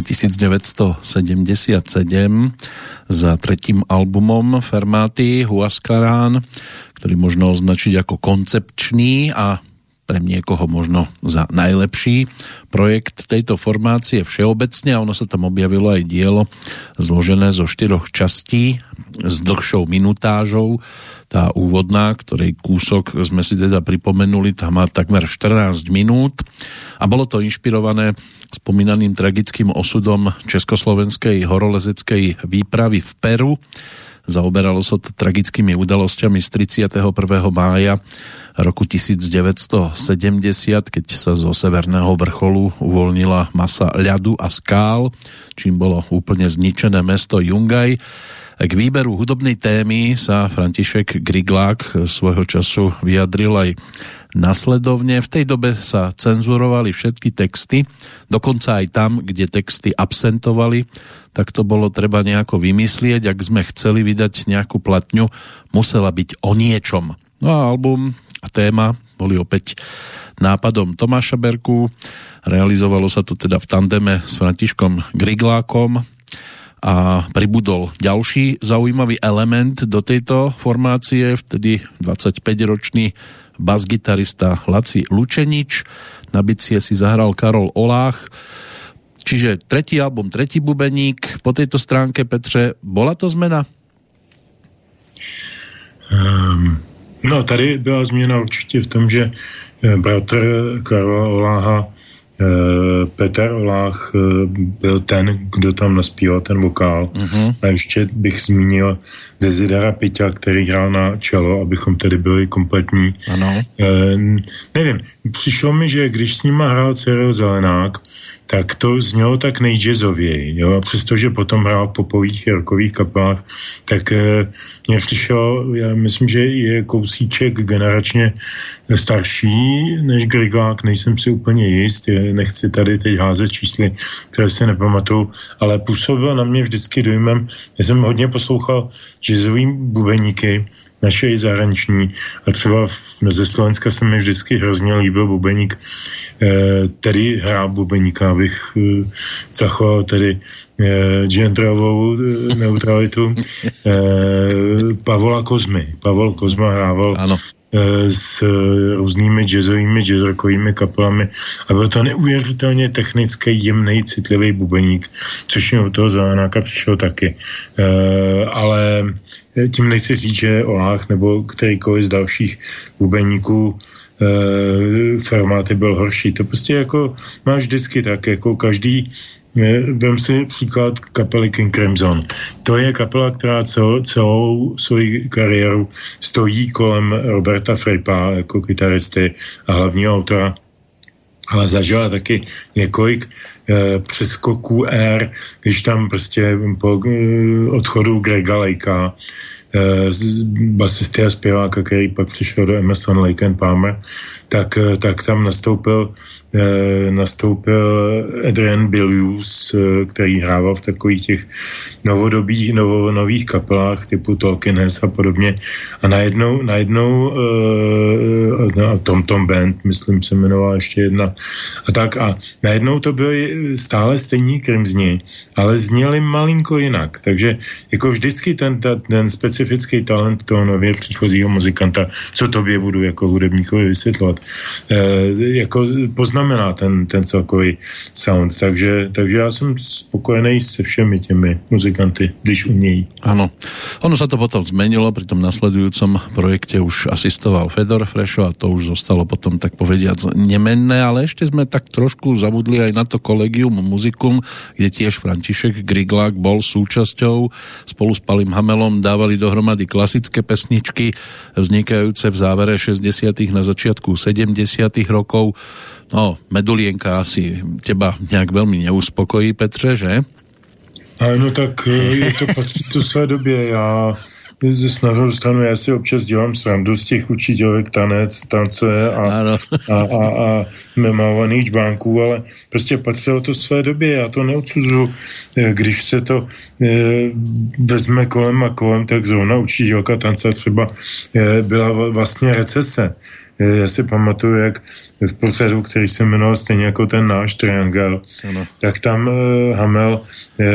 devätnásťsedemdesiatsedem za tretím albumom Fermáty Huascarán, ktorý možno označiť ako koncepčný a pre niekoho možno za najlepší projekt tejto formácie všeobecne, a ono sa tam objavilo aj dielo zložené zo štyroch častí s dlhšou minutážou. Tá úvodná, ktorej kúsok sme si teda pripomenuli, tá má takmer štrnásť minút a bolo to inšpirované spomínaným tragickým osudom československej horolezeckej výpravy v Peru. Zaoberalo sa to tragickými udalosťami z tridsiateho prvého mája roku devätnásťsedemdesiat, keď sa zo severného vrcholu uvoľnila masa ľadu a skál, čím bolo úplne zničené mesto Jungaj. K výberu hudobnej témy sa František Griglák svojho času vyjadril aj nasledovne. V tej dobe sa cenzurovali všetky texty, dokonca aj tam, kde texty absentovali, tak to bolo treba nejako vymyslieť. Ak sme chceli vydať nejakú platňu, musela byť o niečom. No a album a téma boli opäť nápadom Tomáša Berku. Realizovalo sa to teda v tandeme s Františkom Griglákom a pribudol ďalší zaujímavý element do tejto formácie, vtedy dvadsaťpäťročný basgitarista Laci Lučenič. Na bicie si zahral Karol Olách. Čiže tretí album, tretí bubeník. Po tejto stránke, Petře, bola to zmena? Um, no, tady byla změna určitě v tom, že bratr Karola Oláha Peter Olách byl ten, kdo tam naspíval ten vokál. Uh-huh. A ještě bych zmínil Desidera Piťa, který hrál na čelo, abychom tedy byli kompletní. Ano. E, nevím, přišlo mi, že když s nima hrál Cyril Zelenák, tak to znělo tak nejjazzověji. Jo? A přestože potom hrál v popových rockových kapelách, tak e, mně přišlo, já myslím, že je kousíček generačně starší než Griglák, nejsem si úplně jist, nechci tady teď házet čísly, které si nepamatuju, ale působil na mě vždycky dojmem. Já jsem hodně poslouchal jazzový bubeníky, naše i zahraniční, a třeba ze Slovenska se mi vždycky hrozně líbil bubeník, který hrál bubeníka, abych zachoval tedy genderovou neutralitu, Pavola Kozmy. Pavol Kozma hrával ano. s různými jazzovými, jazzrockovými kapelami a byl to neuvěřitelně technický, jemný, citlivý bubeník, což mi od toho Zelenáka přišlo taky. Ale tím nechci říct, že Olách nebo kterýkoliv z dalších bubeníků formáty byl horší. To prostě jako máš vždycky tak, jako každý. Vem si příklad kapely King Crimson. To je kapela, která celou, celou svoji kariéru stojí kolem Roberta Frippa jako kytaristy a hlavního autora, ale zažila taky několik eh, přeskoků ér, když tam prostě po eh, odchodu Grega Lakea, eh, basisty a zpěváka, který pak přišel do Emerson, Lake and Palmer, tak, eh, tak tam nastoupil nastoupil Adrian Belews, který hrával v takových těch novodobých, novo, nových kapelách typu Talking Heads a podobně. A najednou, najednou uh, Tom Tom Band, myslím, se jmenovala ještě jedna. A tak a najednou to byly stále stejní Crimsoni, ale zněli malinko jinak. Takže jako vždycky ten, ten, ten specifický talent toho nově příchozího muzikanta, co tobě budu jako hudebníkovi vysvětlovat, uh, jako poznám znamená ten, ten celkový sound. Takže, takže já jsem spokojený se všemi těmi muzikanty, když umějí. Áno. Ono sa to potom zmenilo, pri tom nasledujúcom projekte už asistoval Fedor Frešo a to už zostalo potom tak povediac nemenné, ale ešte sme tak trošku zabudli aj na to Collegium Musicum, kde tiež František Griglák bol súčasťou. Spolu s Palim Hamelom dávali dohromady klasické pesničky vznikajúce v závere šesťdesiatych na začiatku sedemdesiatych rokov. No, Medulienka asi teba nějak velmi neuspokojí, Petře, že? Ano, tak je to patří to své době. Já ze na druhou stranu, já si občas dělám srandu z těch učitelek tanec, tance a, a, a, a mávaných čbánků, ale prostě patřilo to své době. Já to neodsuzuju. Když se to e, vezme kolem a kolem, tak zrovna učitelka tance třeba e, byla vlastně recese. Já si pamatuju, jak v pořadu, který se jmenoval stejně jako ten náš Triangle, ano. Tak tam uh, Hamel uh,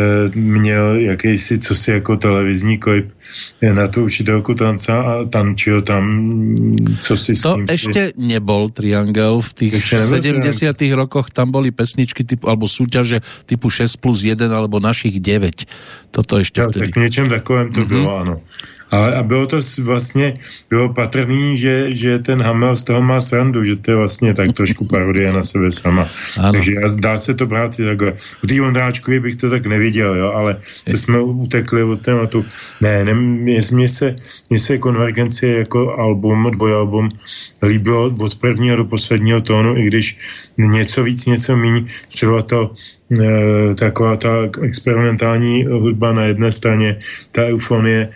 měl jakýsi cosi jako televizní klip na tu učitelku tanca a tančil tam cosi s to tím. To ešte si... nebol Triangle v tých sedemdesiatych rokoch, tam boli pesničky typu, alebo súťaže typu šesť plus jeden alebo našich deväť. Toto ešte ja, vtedy. Tak něčem takovém to mm-hmm. bylo, ano. Ale a bylo to vlastně, bylo patrný, že, že ten Hamel z toho má srandu, že to je vlastně tak trošku parodie na sebe sama. Ano. Takže dá se to brát i takhle. U té Vondráčkovi bych to tak neviděl, jo, ale to jsme utekli od tématu. Ne, ne mně se, mně se Konvergencie jako album, dvojalbum líbilo od prvního do posledního tónu, i když něco víc, něco míň, třeba to e, taková ta experimentální hudba na jedné straně, ta eufonie,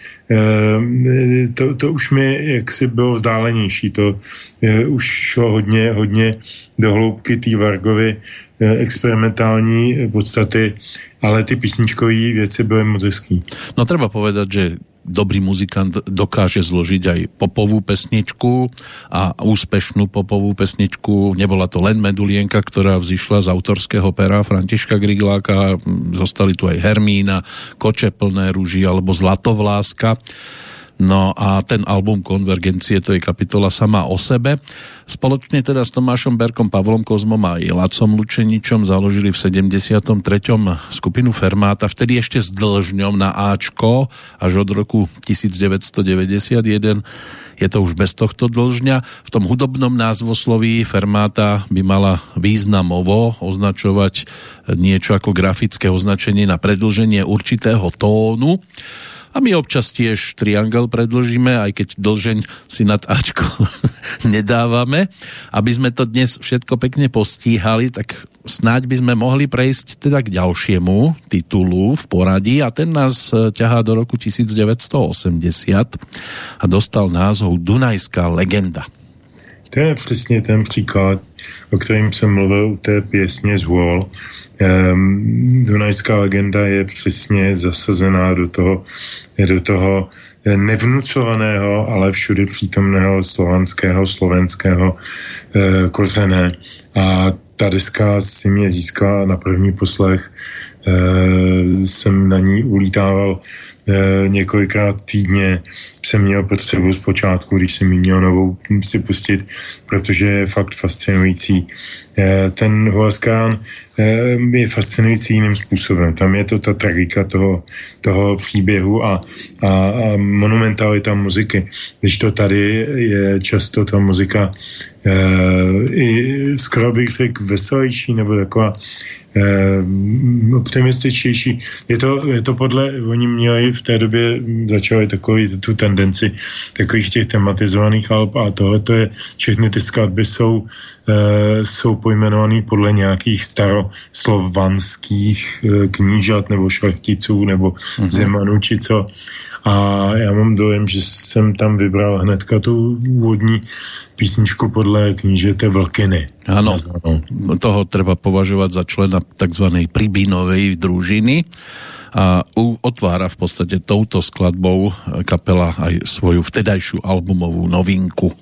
e, to, to už mi jaksi bylo vzdálenější, to e, už šlo hodně, hodně do hloubky té Vargovy e, experimentální podstaty, ale ty písničkové věci byly moc hezký. No treba povedať, že dobrý muzikant dokáže zložiť aj popovú pesničku a úspešnú popovú pesničku. Nebola to len Medulienka, ktorá vzýšla z autorského pera Františka Grigláka, zostali tu aj Hermína, Koče plné rúží alebo Zlatovláska. No a ten album Konvergencie, to je kapitola sama o sebe. Spoločne teda s Tomášom Berkom, Pavlom Kozmom a Lacom Lučeničom založili v sedemdesiatom treťom skupinu Fermáta, vtedy ešte s dĺžňom na Ačko, až od roku devätnásťstodeväťdesiatjeden je to už bez tohto dĺžňa. V tom hudobnom názvosloví Fermáta by mala významovo označovať niečo ako grafické označenie na predĺženie určitého tónu. A my občas tiež Triangle predĺžime, aj keď dlžeň si nad Ačko nedávame. Aby sme to dnes všetko pekne postíhali, tak snáď by sme mohli prejsť teda k ďalšiemu titulu v poradí a ten nás ťahá do roku devätnásťstoosemdesiat a dostal názov Dunajská legenda. To je přesně ten příklad, o kterém jsem mluvil u té pěsně z Wall. Um, Dunajská legenda je přesně zasazená do toho, do toho nevnucovaného, ale všude přítomného slovanského, slovenského uh, kořené. A ta deska si mě získala na první poslech. Uh, jsem na ní ulítával uh, několikrát týdně. Jsem měl potřebu zpočátku, když jsem ji měl novou si pustit, protože je fakt fascinující. Ten Huascán je fascinující jiným způsobem. Tam je to ta tragika toho, toho příběhu a, a, a monumentalita muziky. Když to tady je často ta muzika e, i skoro bych řekl veselější nebo taková e, optimističtější. Je to, je to podle, oni měli v té době, začali takový tu tendenci takových těch tematizovaných alb a tohle to je, všechny ty skladby jsou e, jsou pojmenovaný podle nějakých staroslovanských e, knížat nebo šlechticů nebo mm-hmm. zemanů či co. A já mám dojem, že jsem tam vybral hnedka tu úvodní písničku podle knížete Vlkyny. Áno, toho treba považovať za člena tzv. Pribínovej družiny a otvára v podstate touto skladbou kapela aj svoju vtedajšiu albumovú novinku.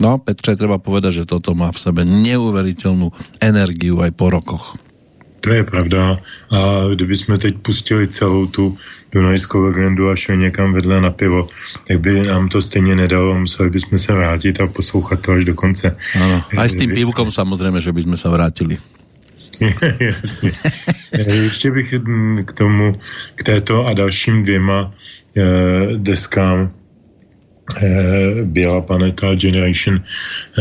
No, Petře, treba povedať, že toto má v sebe neuveriteľnú energiu aj po rokoch. To je pravda. A kdybychom teď pustili celou tu Dunajskou legendu a šli někam vedle na pivo, tak by nám to stejně nedalo. Museli bychom se vrátit a poslouchat to až do konce. Ano, aj s tým pivkom samozrejme, že by sme sa vrátili. Jasně. Ještě bych k tomu, k této a dalším dvěma eh, deskám eh, Bělá planeta Generation eh,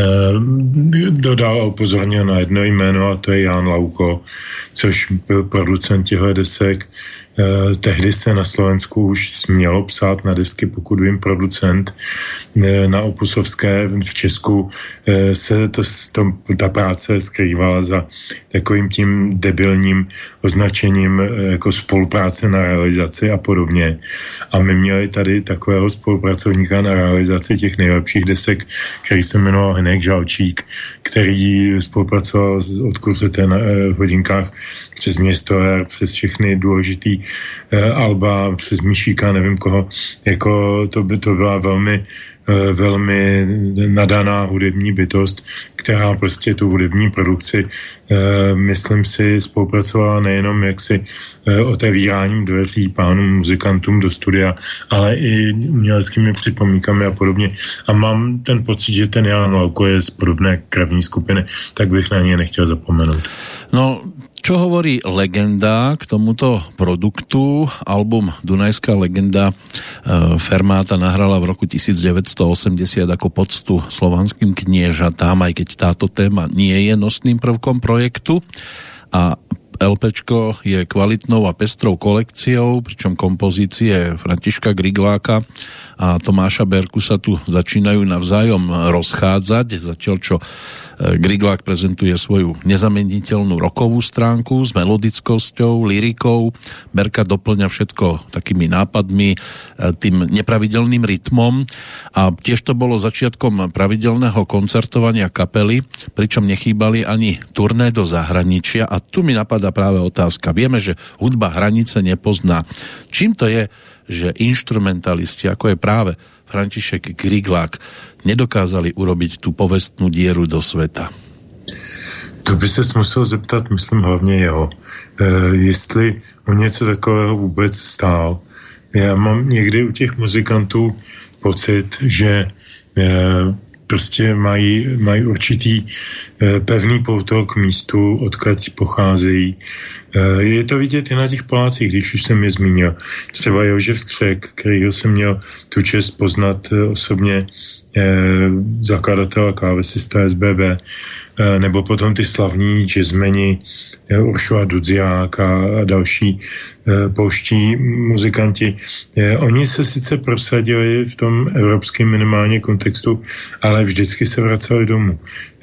dodal a upozornil na jedno jméno, a to je Jan Lauko, což byl producent těchto desek. Eh, tehdy se na Slovensku už smělo psát na desky, pokud vím, producent. Eh, na Opusovské v Česku eh, se to, to, ta práce skrývala za takovým tím debilním označením eh, jako spolupráce na realizaci a podobně. A my měli tady takového spolupracovníka na realizaci těch nejlepších desek, který se jmenoval Hinek Žalčík, který spolupracoval od kurzete na eh, hodinkách přes Město R, přes všechny důležitý eh, alba, přes Míšíka, nevím koho, jako to by to byla velmi eh, velmi nadaná hudební bytost, která prostě tu hudební produkci, eh, myslím si, spolupracovala nejenom jaksi eh, otevíráním dveří pánům muzikantům do studia, ale i uměleckými připomínkami a podobně. A mám ten pocit, že ten Jan Lauko je z podobné krevní skupiny, tak bych na něj nechtěl zapomenout. No, čo hovorí legenda k tomuto produktu? Album Dunajská legenda Fermáta nahrala v roku devätnásťstoosemdesiat ako poctu slovanským kniežatám, aj keď táto téma nie je nosným prvkom projektu. A LPčko je kvalitnou a pestrou kolekciou, pričom kompozície Františka Grigláka a Tomáša Berku sa tu začínajú navzájom rozchádzať, zatiaľ čo Griglák prezentuje svoju nezameniteľnú rokovú stránku s melodickosťou, lyrikou. Berka doplňa všetko takými nápadmi, tým nepravidelným rytmom a tiež to bolo začiatkom pravidelného koncertovania kapely, pričom nechýbali ani turné do zahraničia. A tu mi napadá práve otázka. Vieme, že hudba hranice nepozná. Čím to je, že inštrumentalisti, ako je práve František Griglák, nedokázali urobiť tú povestnú dieru do sveta? To by se musel zeptat, myslím, hlavně jeho. E, jestli o něco takového vůbec stál. Já mám někdy u těch muzikantů pocit, že e, prostě mají, mají určitý e, pevný pouto k místu, odkud pocházejí. E, je to vidět i na těch Polácích, když už jsem je zmínil. Třeba Jožef Střek, kterýho jsem měl tu čest poznat e, osobně, zakladatel a klávesista S B B, nebo potom ty slavní jazzmeni Uršula Dudziák a další polští muzikanti. Oni se sice prosadili v tom evropském minimálně kontextu, ale vždycky se vraceli domů.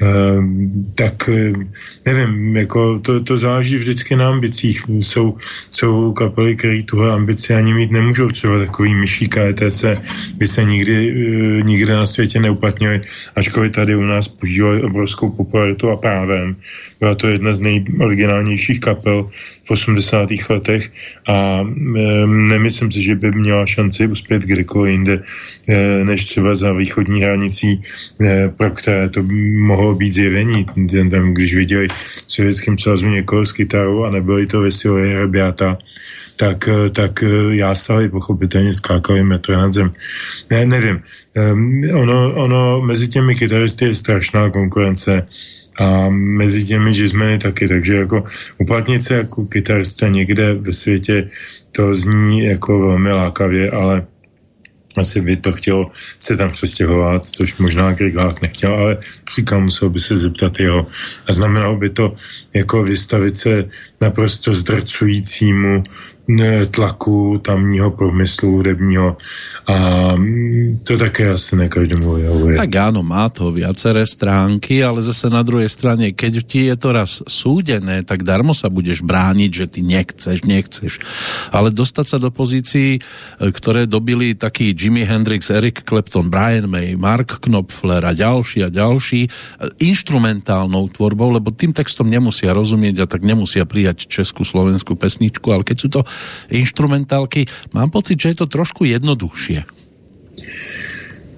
Tak nevím, jako to, to záleží vždycky na ambicích. Jsou, jsou kapely, které tuhle ambici ani mít nemůžou. Třeba takový Myšík a E T C by se nikdy, nikde na světě neuplatnili, ačkoliv tady u nás požívali obrovskou popularitu a právem. Byla to jedna z nejoriginálnějších kapel v osmdesátých letech a e, nemyslím si, že by měla šanci uspět kdekoliv jinde, e, než třeba za východní hranicí, e, pro které to mohlo být zjevení. Tam, když viděli v Sovětském svazu někoho s kytarou a nebyli to veselé hrabiata, tak, tak jásali pochopitelně, skákali metr nad zem. Ne, nevím. E, ono, ono mezi těmi kytaristy je strašná konkurence a mezi těmi jazzmeny taky, takže jako uplatnit se jako kytarista někde ve světě, to zní jako velmi lákavě, ale asi by to chtělo se tam přestěhovat, což možná Griglák nechtěl, ale říkám, musel by se zeptat jeho. A znamenalo by to jako vystavit se naprosto zdrcujícímu tlaku tamního průmyslu hudebního a to také asi ne každému vyhovuje. Tak áno, má to viaceré stránky, ale zase na druhej strane, keď ti je to raz súdené, tak darmo sa budeš brániť, že ty nechceš, nechceš. Ale dostať sa do pozícií, ktoré dobili taký Jimi Hendrix, Eric Clapton, Brian May, Mark Knopfler a ďalší a ďalší inštrumentálnou tvorbou, lebo tým textom nemusia rozumieť a tak nemusia prijať českú, slovenskú pesničku, ale keď sú to inštrumentálky, mám pocit, že je to trošku jednoduchšie.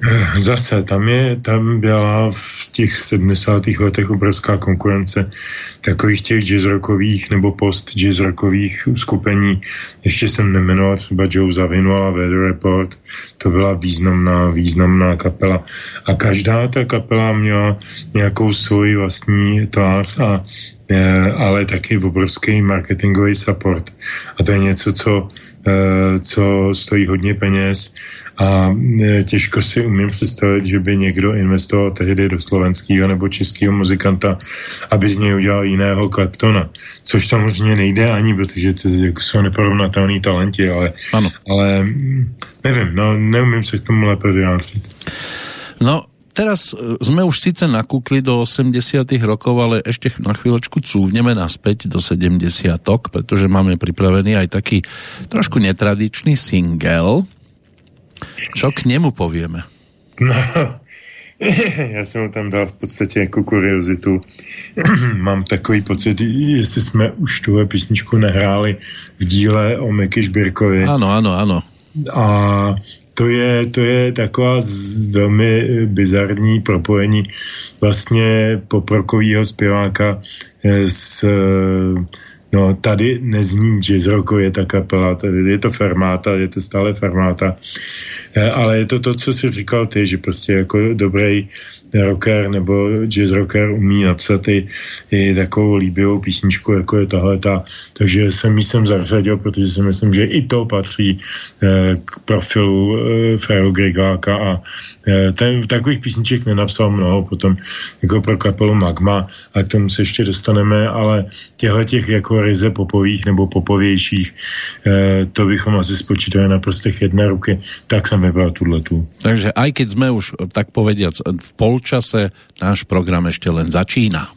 Zase, tam, je, tam byla v těch sedmdesátých letech obrovská konkurence takových těch jazzrockových nebo post-jazzrockových skupení. Ještě jsem nemenoval třeba Joe Zawinul a Weather Report. To byla významná, významná kapela. A každá ta kapela měla nějakou svoji vlastní tvář a ale taky obrovský marketingový support. A to je něco, co, co stojí hodně peněz a těžko si umím představit, že by někdo investoval tehdy do slovenského nebo českého muzikanta, aby z něj udělal jiného Claptona. Což samozřejmě nejde ani, protože to jsou neporovnatelný talenti, ale, ale nevím, no, neumím se k tomu lépe vyjádřit. No, teraz sme už síce nakúkli do osemdesiatych rokov, ale ešte na chvíľočku cúvneme naspäť do sedemdesiatok, pretože máme pripravený aj taký trošku netradičný single. Čo k nemu povieme? No, já jsem ho tam dal v podstatě jako kuriozitu. Mám takový pocit, jestli jsme už tuhle písničku nehráli v díle o Meky Šbírkovi. Áno, áno, áno. A To je, to je taková z, velmi bizarní propojení vlastně poprokovýho zpěváka s, no tady nezní jazz rockově ta kapela, tady je to Fermata, je to stále Fermata, ale je to to, co jsi říkal ty, že prostě jako dobrý rocker nebo jazz rocker umí napsat i, i takovou líbivou písničku, jako je tahleta. Takže jsem ji sem zařadil, protože si myslím, že i to patří eh, k profilu eh, Fredo Grigláka a eh, ten takových písniček nenapsal mnoho, potom jako pro kapelu Magma, a k tomu se ještě dostaneme, ale těchto těch jako ryze popových nebo popovějších, eh, to bychom asi spočítali na prostech jedné ruky, tak jsem vybral tuhletu. Takže aj keď sme už, tak povediac, v polčase, náš program ešte len začína.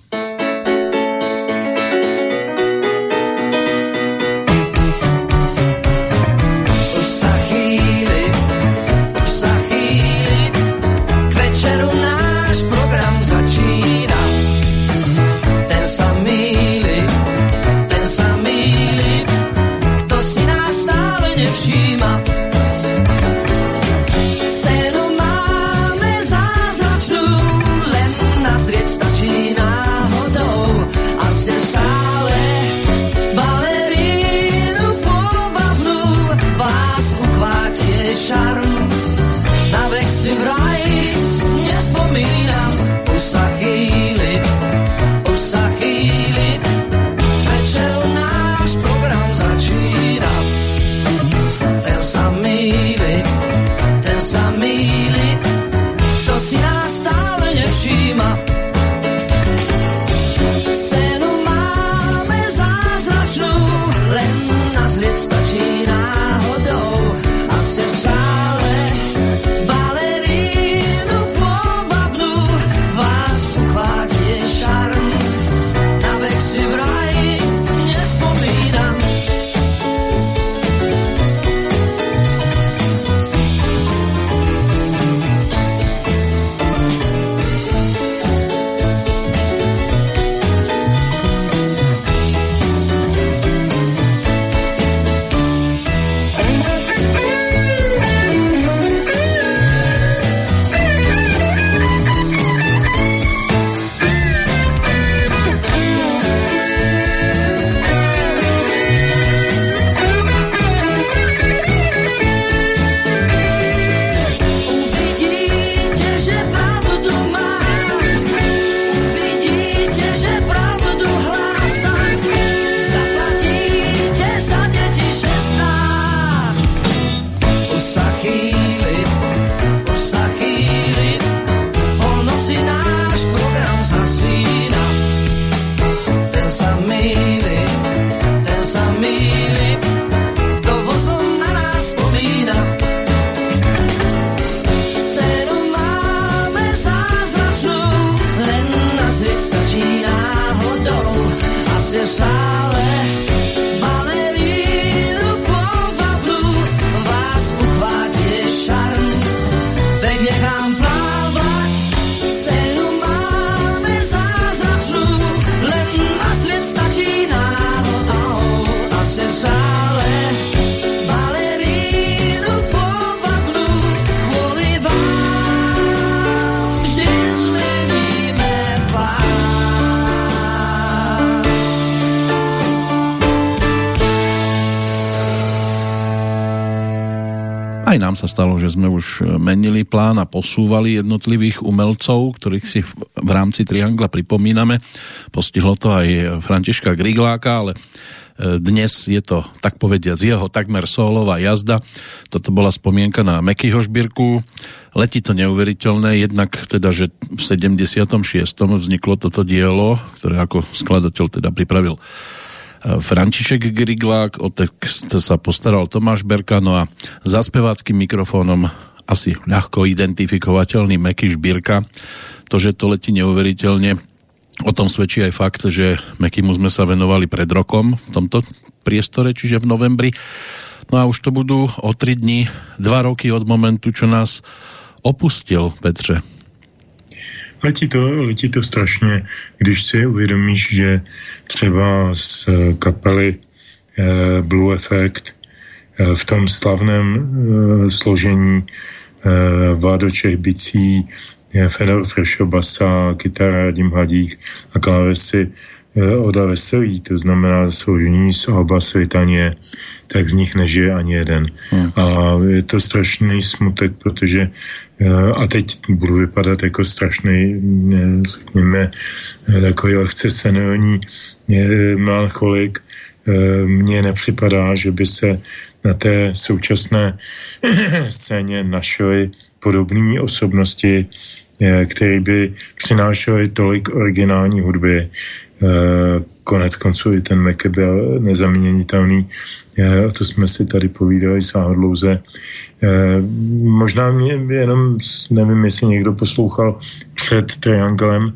Aj nám sa stalo, že sme už menili plán a posúvali jednotlivých umelcov, ktorých si v rámci Triangla pripomíname. Postihlo to aj Františka Grigláka, ale dnes je to, tak povediac, jeho takmer sólová jazda. Toto bola spomienka na Mekyho Žbírku. Letí to neuveriteľné, jednak teda, že v sedemdesiatom šiestom vzniklo toto dielo, ktoré ako skladateľ teda pripravil František Griglák, o text sa postaral Tomáš Berka, no a za speváckým mikrofónom asi ľahko identifikovateľný Meky Žbírka. To, že to letí neuveriteľne, o tom svedčí aj fakt, že Mekymu sme sa venovali pred rokom v tomto priestore, čiže v novembri. No a už to budú o tri dni, dva roky od momentu, čo nás opustil, Petře. Letí to, letí to strašně, když si uvědomíš, že třeba z kapely eh, Blue Effect eh, v tom slavném eh, složení eh, Vlado Čehbicí, eh, Fedor Frešo basa, kytara Radim Hladík a klávesy eh, Oda Veselý, to znamená složení z oba Svitaně, tak z nich nežije ani jeden. Hmm. A je to strašný smutek, protože a teď budu vypadat jako strašný, řekněme, takový lehce seniorní melancholik. Mně nepřipadá, že by se na té současné scéně našly podobné osobnosti, které by přinášely tolik originální hudby. Konec konců i ten Meky byl nezaměnitelný. O to jsme si tady povídali sáhodlouze. Možná mě jenom, nevím, jestli někdo poslouchal před Trianglem,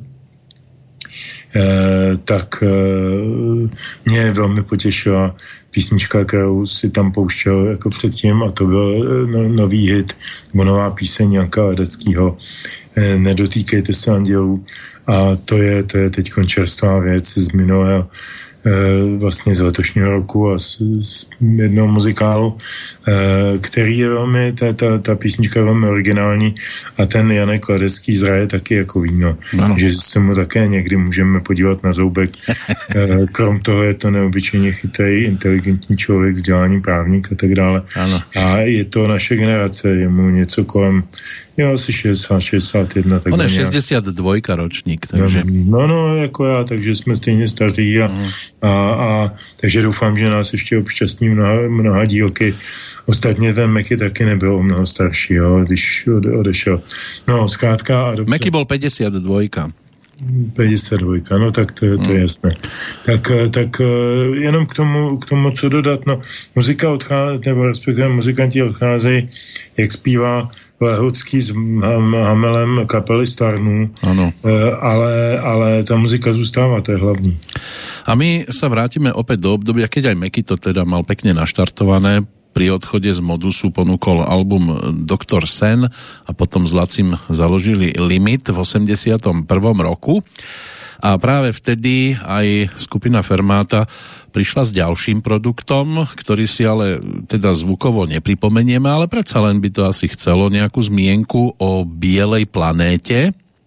tak mě velmi potěšila písnička, kterou si tam pouštěl jako předtím, a to byl nový hit, nebo nová píseň Janka Ledeckýho, Nedotýkejte se andělů. A to je, to je teď čerstvá věc z minulého, vlastně z letošního roku a z, z jednoho muzikálu, který je velmi, ta, ta, ta písnička je velmi originální a ten Janek Ledecký zraje taky jako víno. No. Že se mu také někdy můžeme podívat na zoubek. Krom toho je to neobyčejně chytrý, inteligentní člověk, vzdělání právník a tak dále. Ano. A je to naše generace, je mu něco kolem, jo, asi šedesát, šedesát jedna. Tak on je šedesát dva ročník, takže... No, no, jako já, takže jsme stejně staří a, uh-huh. a, a takže doufám, že nás ještě obšťastní mnoha, mnoha dílky. Ostatně ten Meky taky nebyl mnoho starší, jo, když ode, odešel. No, zkrátka a dobře. Meky byl padesát dva. padesát dva, no tak to, to je jasné. Tak, tak jenom k tomu, k tomu, co dodat, no, muzika odchází, nebo respektive muzikanti odcházejí, jak zpívá Lehocký s Hamelem kapely Starnů, ano. Ale, ale ta muzika zůstává, to je hlavní. A my sa vrátime opäť do obdobia, keď aj Meky to teda mal pekne naštartované. Pri odchode z Modusu ponúkol album Doktor Sen a potom s Lacim založili Limit v osemdesiatom prvom roku. A práve vtedy aj skupina Fermáta prišla s ďalším produktom, ktorý si ale teda zvukovo nepripomenieme, ale predsa len by to asi chcelo nejakú zmienku o Bielej planéte.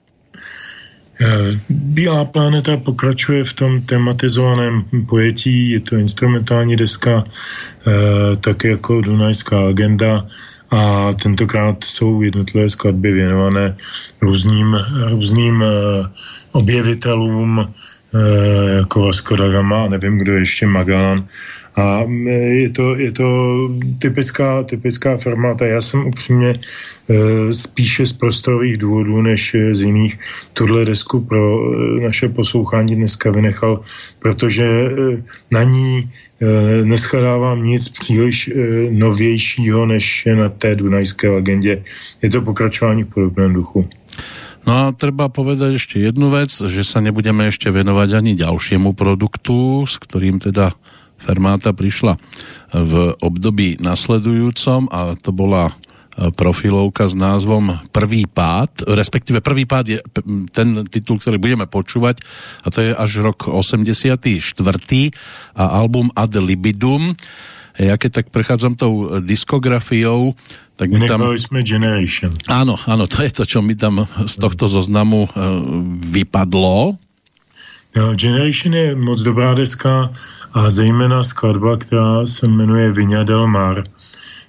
Bílá planeta pokračuje v tom tematizovaném pojetí, je to instrumentální deska, tak jako Dunajská agenda, a tentokrát jsou jednotlivé skladby věnované různým, různým objevitelům, jako Vasco da Gama, nevím, kdo ještě, Magellan. A je to, je to typická, typická Fermáta. Já jsem upřímně e, spíše z prostorových důvodů, než z jiných tuhle desku pro e, naše poslouchání dneska vynechal, protože e, na ní e, neschledávám nic příliš e, novějšího, než je na té Dunajské legendě. Je to pokračování v podobném duchu. No a treba povedať ešte jednu vec, že sa nebudeme ešte venovať ani ďalšiemu produktu, s ktorým teda Fermáta prišla v období nasledujúcom, a to bola profilovka s názvom Prvý pád, respektíve Prvý pád je ten titul, ktorý budeme počúvať, a to je až rok osemdesiaty štvrtý a album Ad Libidum. Ja keď tak prechádzam tou diskografiou, tak mi tam... Nechali sme Generation. Áno, áno, to je to, čo mi tam z tohto zoznamu uh, vypadlo. No, Generation je moc dobrá deska a zejména skladba, která se jmenuje Viña del Mar,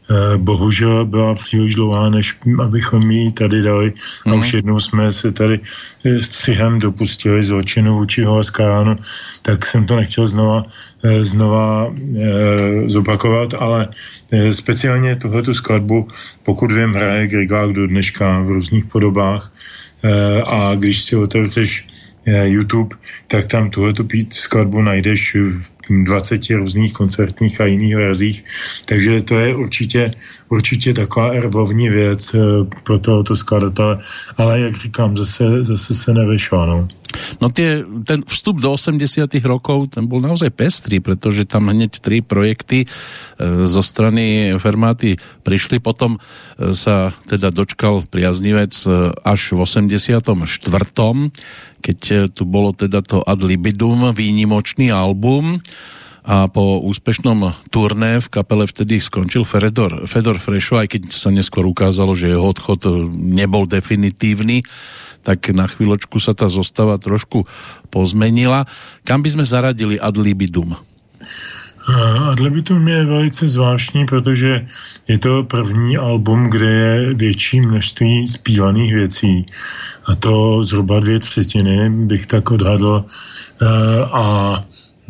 bohužel byla příliš dlouhá, než abychom ji tady dali. A mm. už jednou jsme se tady střihem dopustili zločinu vůči Holaskánu, tak jsem to nechtěl znova, znova e, zopakovat, ale e, speciálně tuhletu skladbu, pokud vím, hraje Griglák do dneška v různých podobách e, a když si otevřeš YouTube, tak tam tuhletu skladbu najdeš v dvaceti různých koncertních a jiných verzích. Takže to je určitě, určitě taková erbovní věc pro tohoto skladatele. Ale jak říkám, zase, zase se nevešlo. No, no tie, ten vstup do osemdesiatych rokov, ten bol naozaj pestrý, pretože tam hneď tri projekty e, zo strany Fermáty prišli. Potom e, sa teda dočkal priaznivec e, až v osemdesiatom štvrtom keď tu bolo teda to Ad Libidum, výnimočný album, a po úspešnom turné v kapele vtedy skončil Fedor, Fedor Frešo, aj keď sa neskôr ukázalo, že jeho odchod nebol definitívny, tak na chvíľočku sa tá zostava trošku pozmenila. Kam by sme zaradili Ad Libidum? Ad Libidum je velice zvláštní, protože je to první album, kde je větší množství zpívaných věcí. A to zhruba dvě třetiny, bych tak odhadl. A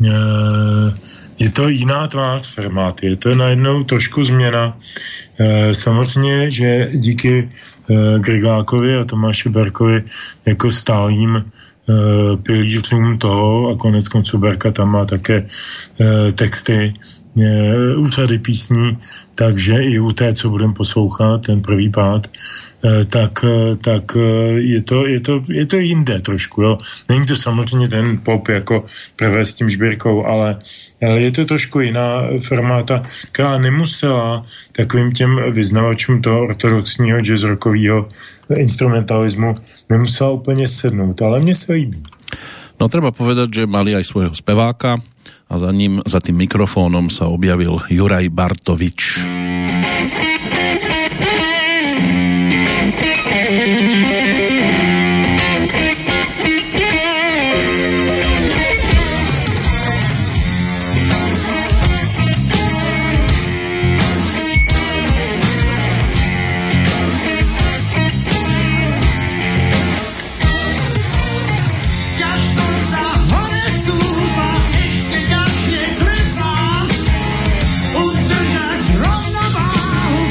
je to jiná tvář Fermáty. Je to najednou trošku změna. Samozřejmě, že díky Griglákovi a Tomáši Berkovi jako stálým pilířům toho, a konec konců Berka tam má také texty u řady písní, takže i u té, co budeme poslouchat, ten prvý pád, tak, tak je, to, je, to, je to jinde trošku. Jo. Není to samozřejmě ten pop jako prvé s tím Žbírkou, ale je to trošku jiná Fermáta, která nemusela takovým těm vyznavačům toho ortodoxního jazzrockového instrumentalismu nemusela úplně sednout, ale mne sa líbí. No treba povedať, že mali aj svojho speváka a za ním, za tým mikrofónom sa objavil Juraj Bartovič. Udržať rovnováhu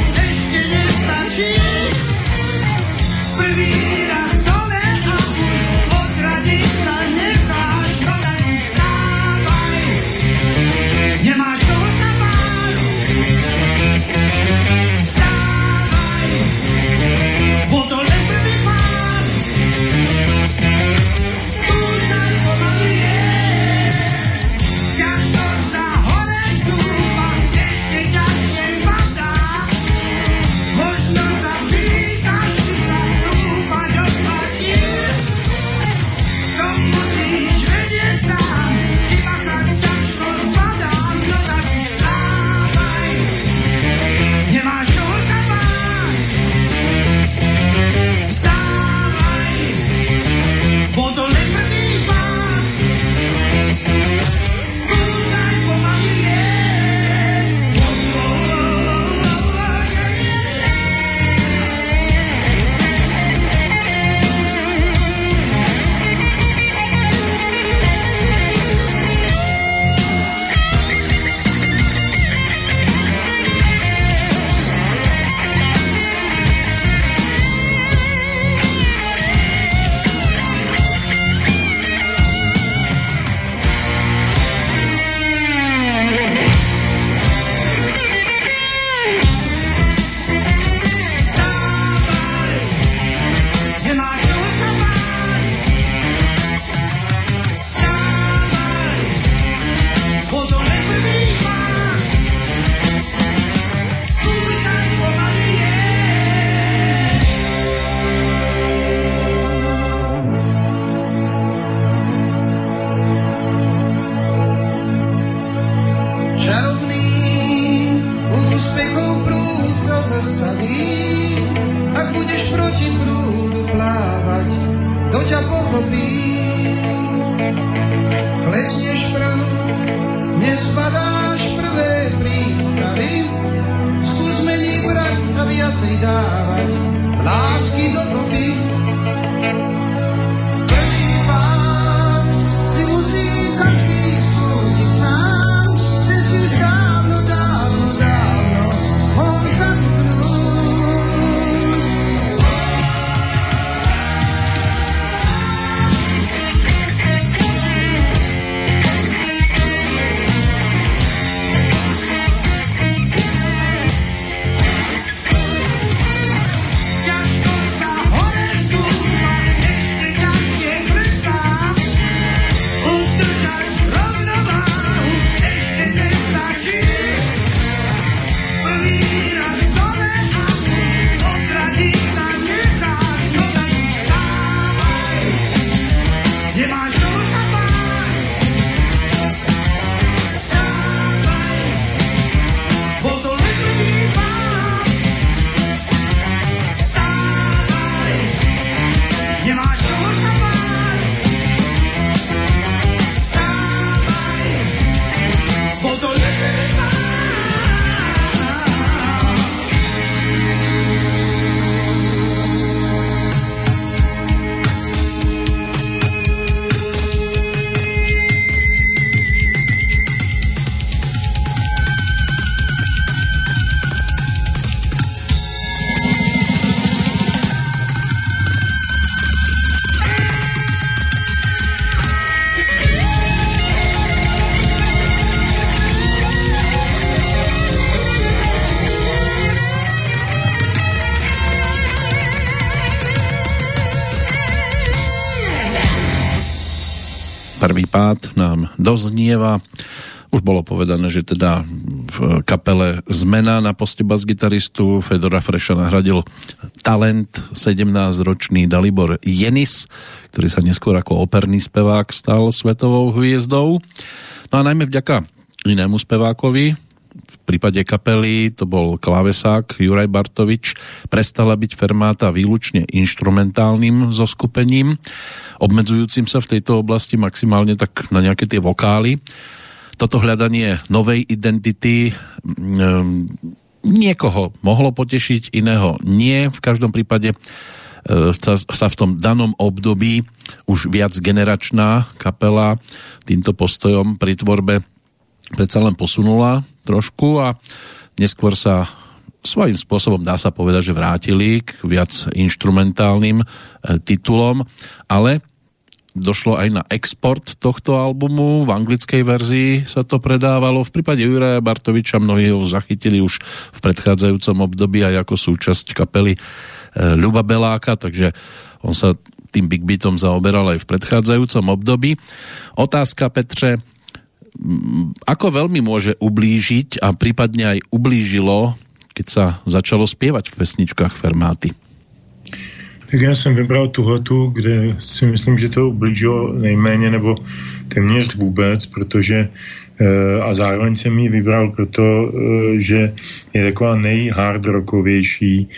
Prvý pád nám doznieva. Už bolo povedané, že teda v kapele Zmena na poste bas-gitaristu Fedora Freša nahradil talent sedemnásťročný Dalibor Jenis, ktorý sa neskôr ako operný spevák stal svetovou hviezdou. No a najmä vďaka inému spevákovi, v prípade kapely to bol klávesák Juraj Bartovič, prestala byť Fermáta výlučne inštrumentálnym zoskupením, obmedzujúcim sa v tejto oblasti maximálne tak na nejaké tie vokály. Toto hľadanie novej identity um, niekoho mohlo potešiť, iného nie. V každom prípade uh, sa, sa v tom danom období už viac generačná kapela týmto postojom pri tvorbe predsa len posunula trošku a neskôr sa svojím spôsobom, dá sa povedať, že vrátili k viac inštrumentálnym uh, titulom, ale došlo aj na export tohto albumu. V anglickej verzii sa to predávalo. V prípade Juraja Bartoviča mnohí ho zachytili už v predchádzajúcom období aj ako súčasť kapely Ľuba Beláka, takže on sa tým big beatom zaoberal aj v predchádzajúcom období. Otázka, Petře, ako veľmi môže ublížiť a prípadne aj ublížilo, keď sa začalo spievať v pesničkách Fermáty? Tak já jsem vybral tuhletu, kde si myslím, že to ublížilo nejméně nebo téměř vůbec, protože a zároveň jsem ji vybral proto, že je taková nejhardrockovější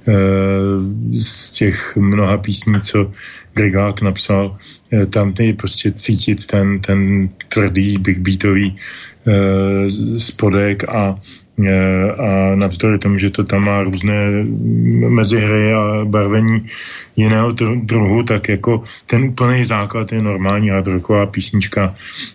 z těch mnoha písní, co Griglák napsal. Tam je prostě cítit ten, ten tvrdý big beatový spodek a a navzdory tomu, že to tam má různé mezihry a barvení jiného druhu, tak jako ten úplný základ je normální hardrocková písnička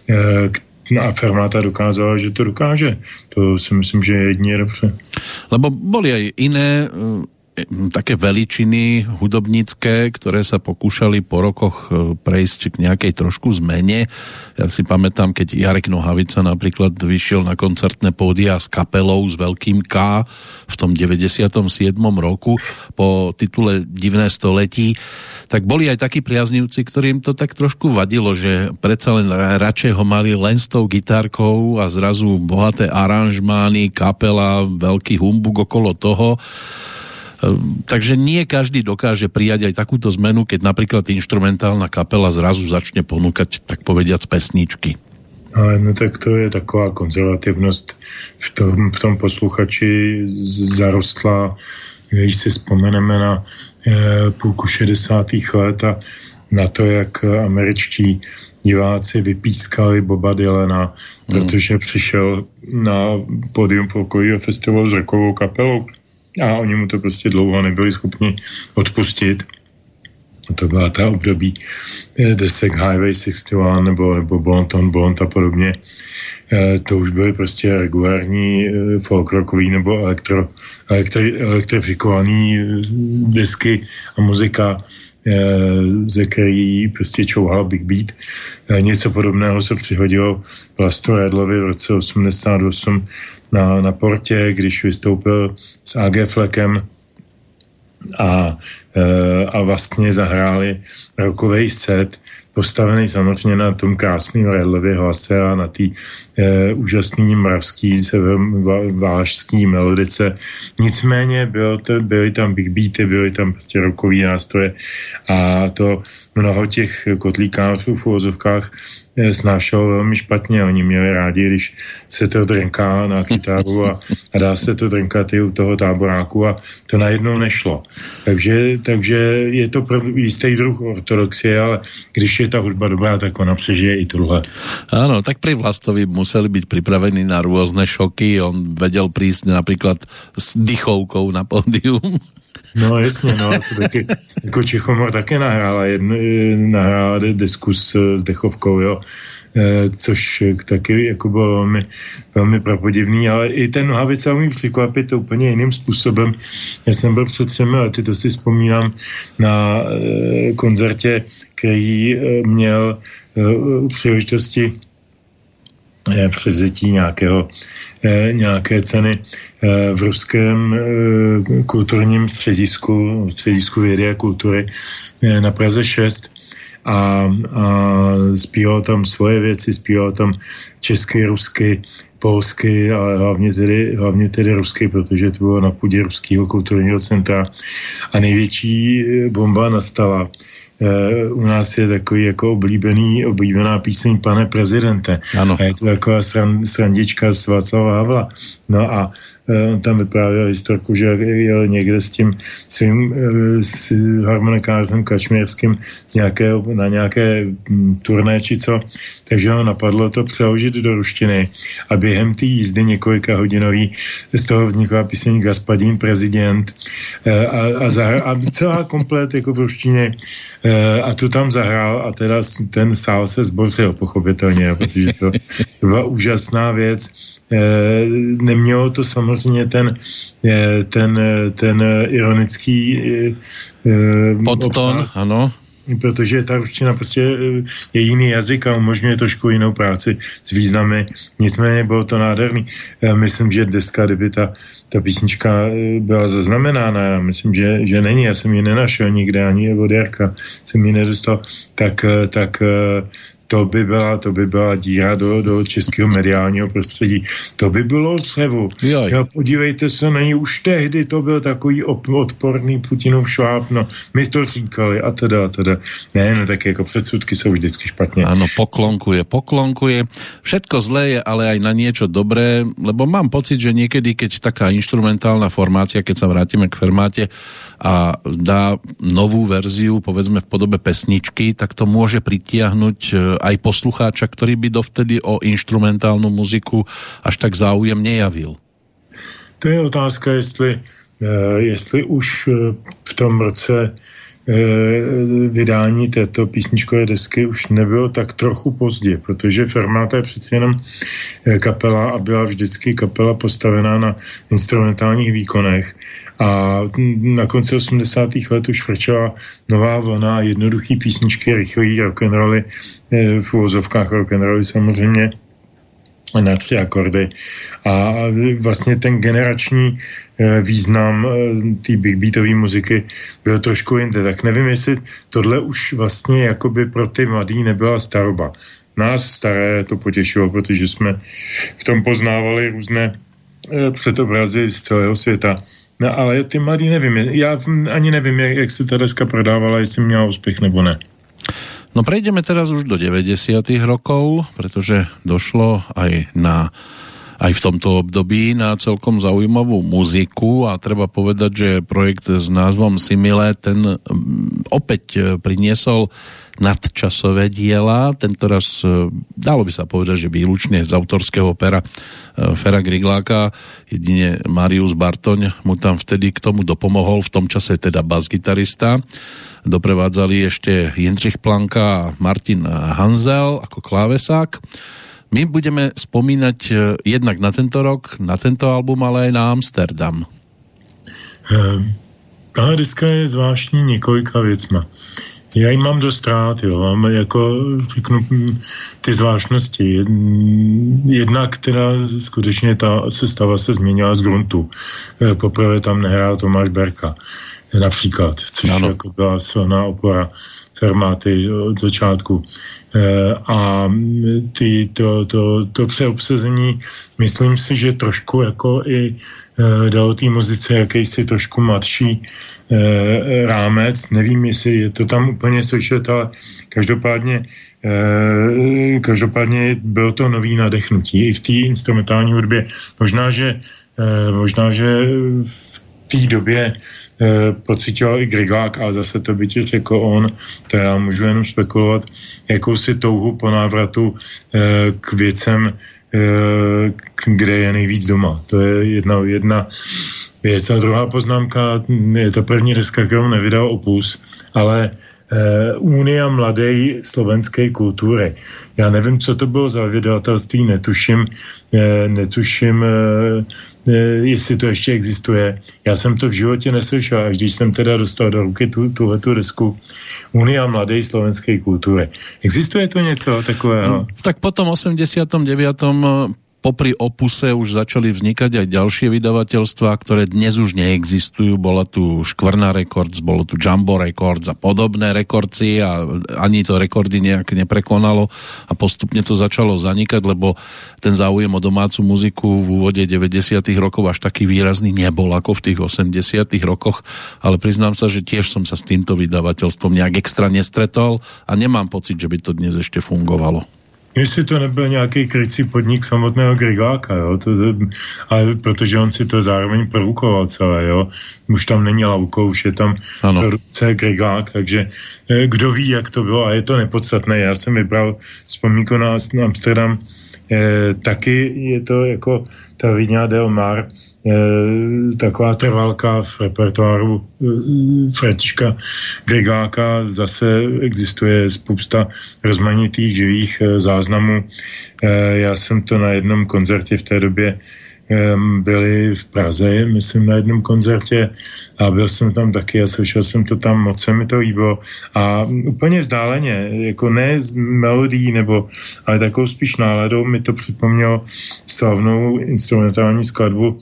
a Fermáta dokázala, že to dokáže. To si myslím, že je jedině dobře. Lebo boli aj iné také veličiny hudobnícke, ktoré sa pokúšali po rokoch prejsť k nejakej trošku zmene. Ja si pamätám, keď Jarek Nohavica napríklad vyšiel na koncertné pódia s kapelou s veľkým K v tom deväťdesiatom siedmom roku po titule Divné století, tak boli aj takí priaznivci, ktorým to tak trošku vadilo, že predsa len radšej ho mali len s tou gitárkou a zrazu bohaté aranžmány, kapela, veľký humbug okolo toho. Takže nie každý dokáže prijať aj takúto zmenu, keď napríklad inštrumentálna kapela zrazu začne ponúkať, tak povediac, pesničky. No tak to je taková konzervativnost v tom, v tom posluchači zarostla, když si vzpomeneme na eh, půlku šedesátých let a na to, jak američtí diváci vypískali Boba Dylana, hmm. protože přišel na pódium folkového festivalu s rockovou kapelou. A oni mu to prostě dlouho nebyli schopni odpustit. To byla ta období desek Highway šedesát jedna nebo, nebo Bonton Blond a podobně. E, to už byly prostě regulární folk rockový nebo elektro, elektri, elektrifikovaný disky a muzika, e, ze který prostě čouhal Big Beat. E, něco podobného se přihodilo Vlastu Redlovi v roce osmdesát osm Na, na Portě, když vystoupil s á gé Fleckem a, e, a vlastně zahráli rockový set, postavený samozřejmě na tom krásným Redlově hlase a na té e, úžasný mravský vážský melodice. Nicméně bylo to, byly tam big beaty, byly tam prostě rockový nástroje a to mnoho těch kotlíkářů v uvozovkách snášelo velmi špatně. Oni měli rádi, když se to drnká na kytaru a, a dá se to drnkat i u toho táboráku a to najednou nešlo. Takže, takže je to jistý druh ortodoxie, ale když je ta hudba dobrá, tak ona přežije i tohle. Áno, tak pri Vlastovi museli byť pripravení na rôzne šoky. On vedel prísť napríklad s dychovkou na pódium. No jasně, no, to taky, jako Čechomor také nahrála, jedno, nahrála desku s, s dechovkou, jo, e, což taky jako bylo velmi, velmi prapodivný, ale i ten Nohavica umí překvapit to úplně jiným způsobem. Já jsem byl před třemi lety, to si vzpomínám, na e, koncertě, který e, měl e, u příležitosti e, převzetí nějakého e, nějaké ceny v ruském kulturním středisku, středisku vědy a kultury na Praze šest a, a zpíval tam svoje věci, zpíval tam česky, rusky, polsky, ale hlavně tedy, hlavně tedy rusky, protože to bylo na půdě Ruského kulturního centra. A největší bomba nastala. E, u nás je takový jako oblíbený, oblíbená píseň Pane prezidente. Ano. A je to taková sran, srandička z Václava Havla. No a on tam vyprávěl historku, že jel někde s tím svým s harmonikářem Kačměrským z nějakého, na nějaké turné či co, takže ho napadlo to přeložit do ruštiny a během té jízdy několika hodinový z toho vznikla píseň Gaspadín prezident a, a, zahrál, a celá komplet jako v ruštině a tu tam zahrál a teda ten sál se zbořil pochopitelně, protože to byla úžasná věc. Nemělo to samozřejmě ten, ten, ten ironický podton, obsah, ano. Protože ta ruština prostě je jiný jazyk a umožňuje trošku jinou práci s významy. Nicméně bylo to nádherný. Já myslím, že dneska, kdyby ta, ta písnička byla zaznamenána, já myslím, že, že není, já jsem ji nenašel nikde, ani od Jarka jsem ji nedostal, tak, tak to by byla, to by byla díra do, do českého mediálního prostředí. To by bylo třevu. Jo, podívejte se na ní, už tehdy to byl takový op, odporný Putinův šváb, no, my to říkali a teda, a teda. Ne, no tak jako předsudky jsou vždycky špatně. Áno, poklonkuje, poklonkuje. Všetko zlé je, ale aj na niečo dobré, lebo mám pocit, že niekedy, keď taká inštrumentálna formácia, keď sa vrátime k Fermáte a dá novú verziu, povedzme v podobe pesničky, tak to môže pritiahnuť aj poslucháča, ktorý by dovtedy o instrumentálnu muziku až tak záujem nejavil. To je otázka, jestli, jestli už v tom roce vydání této písničkové desky už nebylo tak trochu pozdě, protože Fermáta je přeci jenom kapela a byla vždycky kapela postavená na instrumentálních výkonech. A na konci osmdesátých let už vrčela nová vlna, jednoduchý písničky, rychlý rock'n'rolly, v uvozovkách rock'n'rolly samozřejmě na tři akordy. A vlastně ten generační význam té big beatové muziky byl trošku jinde. Tak nevím, jestli tohle už vlastně jakoby pro ty mladý nebyla staroba. Nás staré to potěšilo, protože jsme v tom poznávali různé předobrazy z celého světa. No ale ty mladí nevím, já ani nevím, jak, jak se ta deska prodávala, jestli měla úspěch nebo ne. No prejdeme teraz už do deväťdesiatych rokov, pretože došlo aj na aj v tomto období na celkom zaujímavú muziku a treba povedať, že projekt s názvom Simile ten opäť priniesol nadčasové diela, tentoraz dalo by sa povedať, že výlučne z autorského pera Fera Grigláka, jedine Marius Bartoň mu tam vtedy k tomu dopomohol, v tom čase teda basgitarista. Doprevádzali ešte Jindřich Planka a Martin Hanzel ako klávesák. My budeme spomínať jednak na tento rok, na tento album, ale aj na Amsterdam. Tahle deska je zvláštní několika věcma. Já ji mám dost rád, jo, mám jako, řeknu, ty zvláštnosti. Jednak teda skutečně ta sestava se změnila z gruntu. Poprvé tam nehrál Tomáš Berka, například, což ano. Jako byla silná opora Fermáty od začátku. A ty, to, to, to přeobsazení, myslím si, že trošku jako i dalo té muzice jakýsi trošku mladší eh, rámec. Nevím, jestli je to tam úplně slyšet, ale každopádně, eh, každopádně bylo to nový nadechnutí i v té instrumentální hudbě. Možná, že, eh, možná, že v té době eh, pocitoval i Griglák, ale zase to by ti řekl on, to já můžu jenom spekulovat, jakousi touhu po návratu eh, k věcem, kde je nejvíc doma. To je jedna, jedna věc. A druhá poznámka, je to první deska, kterou nevydal Opus, ale eh, Unia mladé slovenské kultury. Já nevím, co to bylo za vydavatelství, netuším, eh, netuším, eh, jestli to ještě existuje. Já jsem to v životě neslyšel, až když jsem teda dostal do ruky tu, tuhletu desku Unia mladé slovenské kultury. Existuje to něco takového? Tak po tom osemdesiatom deviatom popri Opuse už začali vznikať aj ďalšie vydavateľstvá, ktoré dnes už neexistujú. Bola tu Škvrna Records, bolo tu Jumbo Records a podobné rekordci a ani to rekordy nejak neprekonalo a postupne to začalo zanikať, lebo ten záujem o domácu muziku v úvode deväťdesiatych rokov až taký výrazný nebol ako v tých osemdesiatych rokoch, ale priznám sa, že tiež som sa s týmto vydavateľstvom nejak extra nestretol a nemám pocit, že by to dnes ešte fungovalo. Jestli to nebyl nějaký krycí podnik samotného Grigláka, jo, to, to, ale protože on si to zároveň produkoval celé, jo, už tam není Lauko, už je tam ano. Produkce Griglák, takže eh, kdo ví, jak to bylo, a je to nepodstatné. Já jsem vybral vzpomínku na, na Amsterdam, eh, taky je to jako ta Viña del Mar, taková trvalka v repertoáru Františka Grigláka. Zase existuje spousta rozmanitých živých záznamů. Já jsem to na jednom koncertě v té době byli v Praze, myslím na jednom koncertě a byl jsem tam taky a slyšel jsem to tam, moc se mi to líbilo a úplně vzdáleně, jako ne z melodií nebo, ale takovou spíš náladou mi to připomnělo slavnou instrumentální skladbu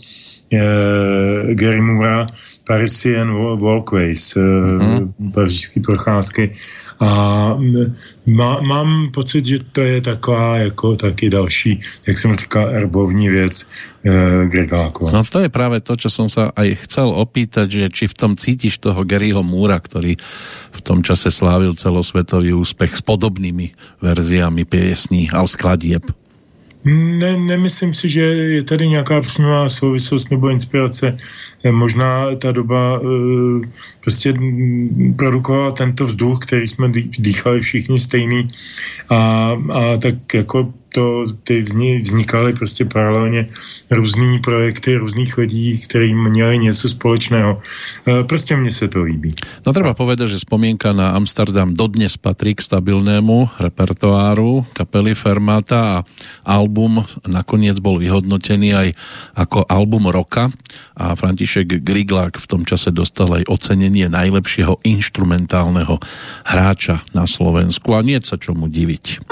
Gary Moora, Parisian Walkways, uh-huh. pařížské procházky. A má, mám pocit, že to je taková jako taky další, jak jsem říkal, erbovní věc e, Griglákova. No to je práve to, čo som sa aj chcel opýtať, že či v tom cítiš toho Garyho Moora, ktorý v tom čase slávil celosvetový úspech s podobnými verziami piesní a skladieb. Ne, nemyslím si, že je tady nějaká přímá souvislost nebo inspirace. Možná ta doba e, prostě produkovala tento vzduch, který jsme dýchali všichni stejný a, a tak jako to, ty vznikaly prostě paralelně různý projekty různých lidí, který měli něco společného. E, prostě mně se to líbí. No treba povedať, že spomienka na Amsterdam dodnes patrí k stabilnému repertoáru kapely Fermata a album nakoniec bol vyhodnotený aj ako album roka a František Griglák v tom čase dostal aj ocenenie najlepšieho inštrumentálneho hráča na Slovensku a nie sa čomu diviť.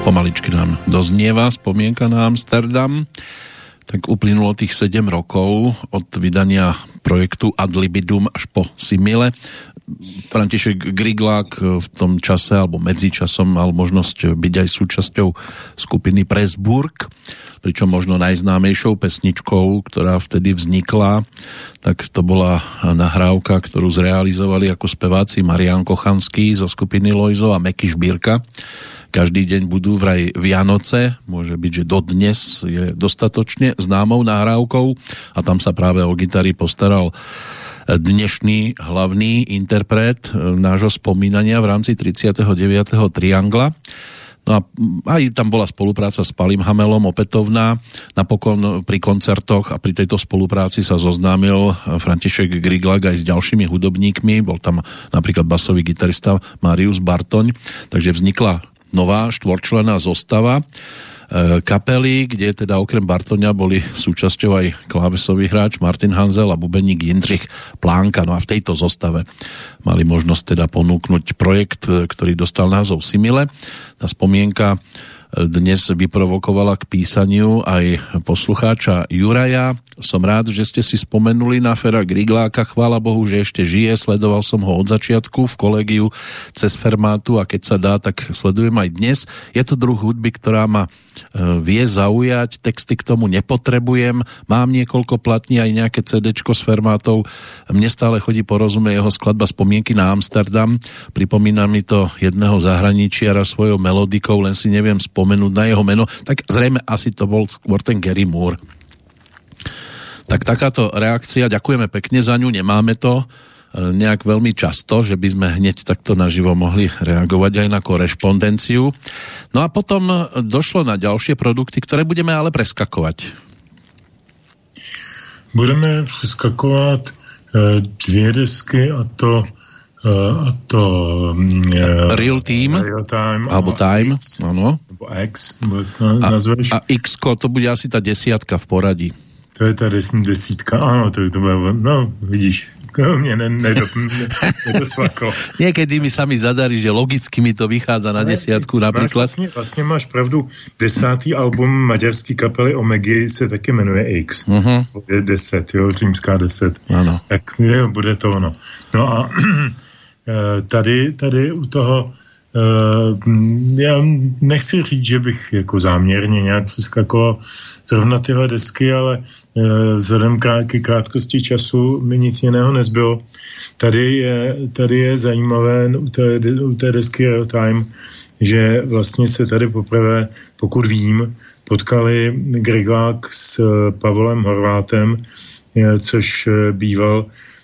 Pomaličky nám doznieva spomienka na Amsterdam. Tak uplynulo tých sedem rokov od vydania projektu Ad libidum až po Simile. František Griglák v tom čase alebo medzičasom mal možnosť byť aj súčasťou skupiny Pressburg, pričom možno najznámejšou pesničkou, ktorá vtedy vznikla, tak to bola nahrávka, ktorú zrealizovali ako speváci Marián Kochanský zo skupiny Lojzo a Meky Šbírka. Každý deň budú vraj Vianoce, môže byť, že dodnes je dostatočne známou nahrávkou a tam sa práve o gitary postaral dnešný hlavný interpret nášho spomínania v rámci tridsiateho deviateho Triangla. No a aj tam bola spolupráca s Palim Hamelom opätovná. Napokon pri koncertoch a pri tejto spolupráci sa zoznámil František Griglák aj s ďalšími hudobníkmi. Bol tam napríklad basový gitarista Marius Bartoň. Takže vznikla nová štvorčlenná zostava kapely, kde teda okrem Bartoňa boli súčasťou aj klávesový hráč Martin Hanzel a bubeník Jindřich Plánka. No a v tejto zostave mali možnosť teda ponúknuť projekt, ktorý dostal názov Simile. Tá spomienka dnes vyprovokovala k písaniu aj poslucháča Juraja. Som rád, že ste si spomenuli na Fera Grigláka. Chvála Bohu, že ešte žije. Sledoval som ho od začiatku v kolegiu cez Fermátu a keď sa dá, tak sledujem aj dnes. Je to druh hudby, ktorá ma vie zaujať, texty k tomu nepotrebujem, mám niekoľko platní, aj nejaké cédečko s Fermátou, mne stále chodí porozumieť jeho skladba Spomienky na Amsterdam, pripomína mi to jedného zahraničiara svojou melodikou, len si neviem spomenúť na jeho meno, tak zrejme asi to bol skôr ten Gary Moore. Tak takáto reakcia, ďakujeme pekne za ňu, nemáme to nejak veľmi často, že by sme hneď takto naživo mohli reagovať aj na korešpondenciu. No a potom došlo na ďalšie produkty, ktoré budeme ale preskakovať. Budeme přeskakovat dvě desky a to a to Real Team Real Time alebo Time, X, áno. Nebo X, nazveš. A, a X-ko, to bude asi tá desiatka v poradí. To je ta desítka, ano, to, to bude, no vidíš, mě ne, ne, nedocvaklo. Niekedy mi sami zadarí, že logicky mi to vychádza na desiatku napríklad. Vlastně, vlastně máš pravdu, desátý album maďarský kapely Omegy se taky jmenuje X. Uh-huh. Je deset, jo, římská deset. Ano. Tak jo, bude to ono. No a tady, tady u toho já nechci říct, že bych jako záměrně nějak přeskakoval zrovna tyhle desky, ale vzhledem k krátkosti času mi nic jiného nezbylo. Tady je, tady je zajímavé u té, u té desky Real Time, že vlastně se tady poprvé, pokud vím, potkali Griglák s Pavlem Horvátem, což býval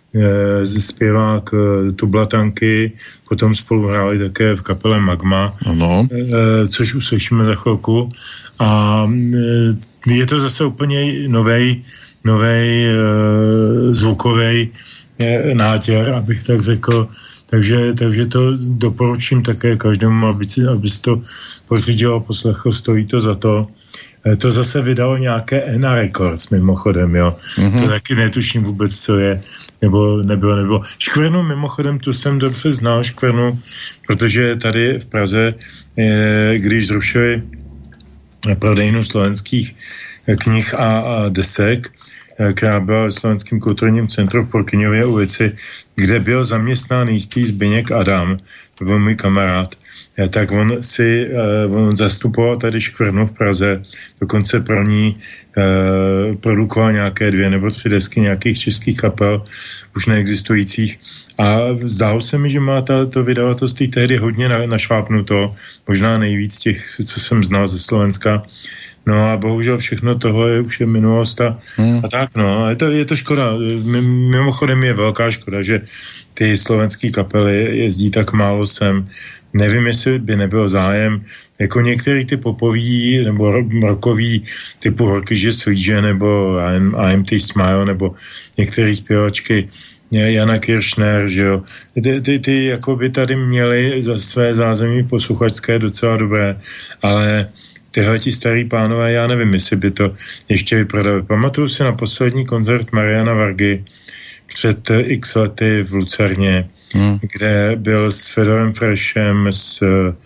zpěvák Tublatanky, potom spolu hráli také v kapele Magma, ano. Což uslyšíme za chvilku. A je to zase úplně novej, novej zvukovej nátěr, abych tak řekl. Takže, takže to doporučím také každému, aby si, aby si to pořídil a poslechl, stojí to za to. To zase vydalo nějaké Ena Records, mimochodem, jo. Mm-hmm. To taky netuším vůbec, co je, nebo nebylo, nebylo. Škvrnu, mimochodem, tu jsem dobře znal, Škvrnu, protože tady v Praze, když zrušili prodejnu slovenských knih a, a desek, která byla v Slovenském kulturním centru v Porkyňově ulici, kde byl zaměstnán jistý Zbyněk Adam, to byl můj kamarád, tak on si on zastupoval tady Škvrnu v Praze, dokonce pro ní eh, produkoval nějaké dvě nebo tři desky nějakých českých kapel, už neexistujících. A zdálo se mi, že má ta, to vydavatelství tehdy hodně na, našlápnuto, možná nejvíc těch, co jsem znal ze Slovenska. No a bohužel všechno toho je už je minulost a, hmm. a tak no, je to, je to škoda. Mimochodem je velká škoda, že ty slovenské kapely jezdí tak málo sem. Nevím, jestli by nebyl zájem, jako některý ty popový nebo rockový typu Horkyže Svíže nebo I M T Smile nebo některé zpěvačky Jana Kiršner, že jo. Ty, ty, ty jako by tady měli za své zázemí posluchačské docela dobré, ale tyhle ti starý pánové, já nevím, jestli by to ještě vyprodali. Pamatuju si na poslední koncert Mariana Vargy před x lety v Lucerně, hmm. kde byl s Fedorem Freshem s,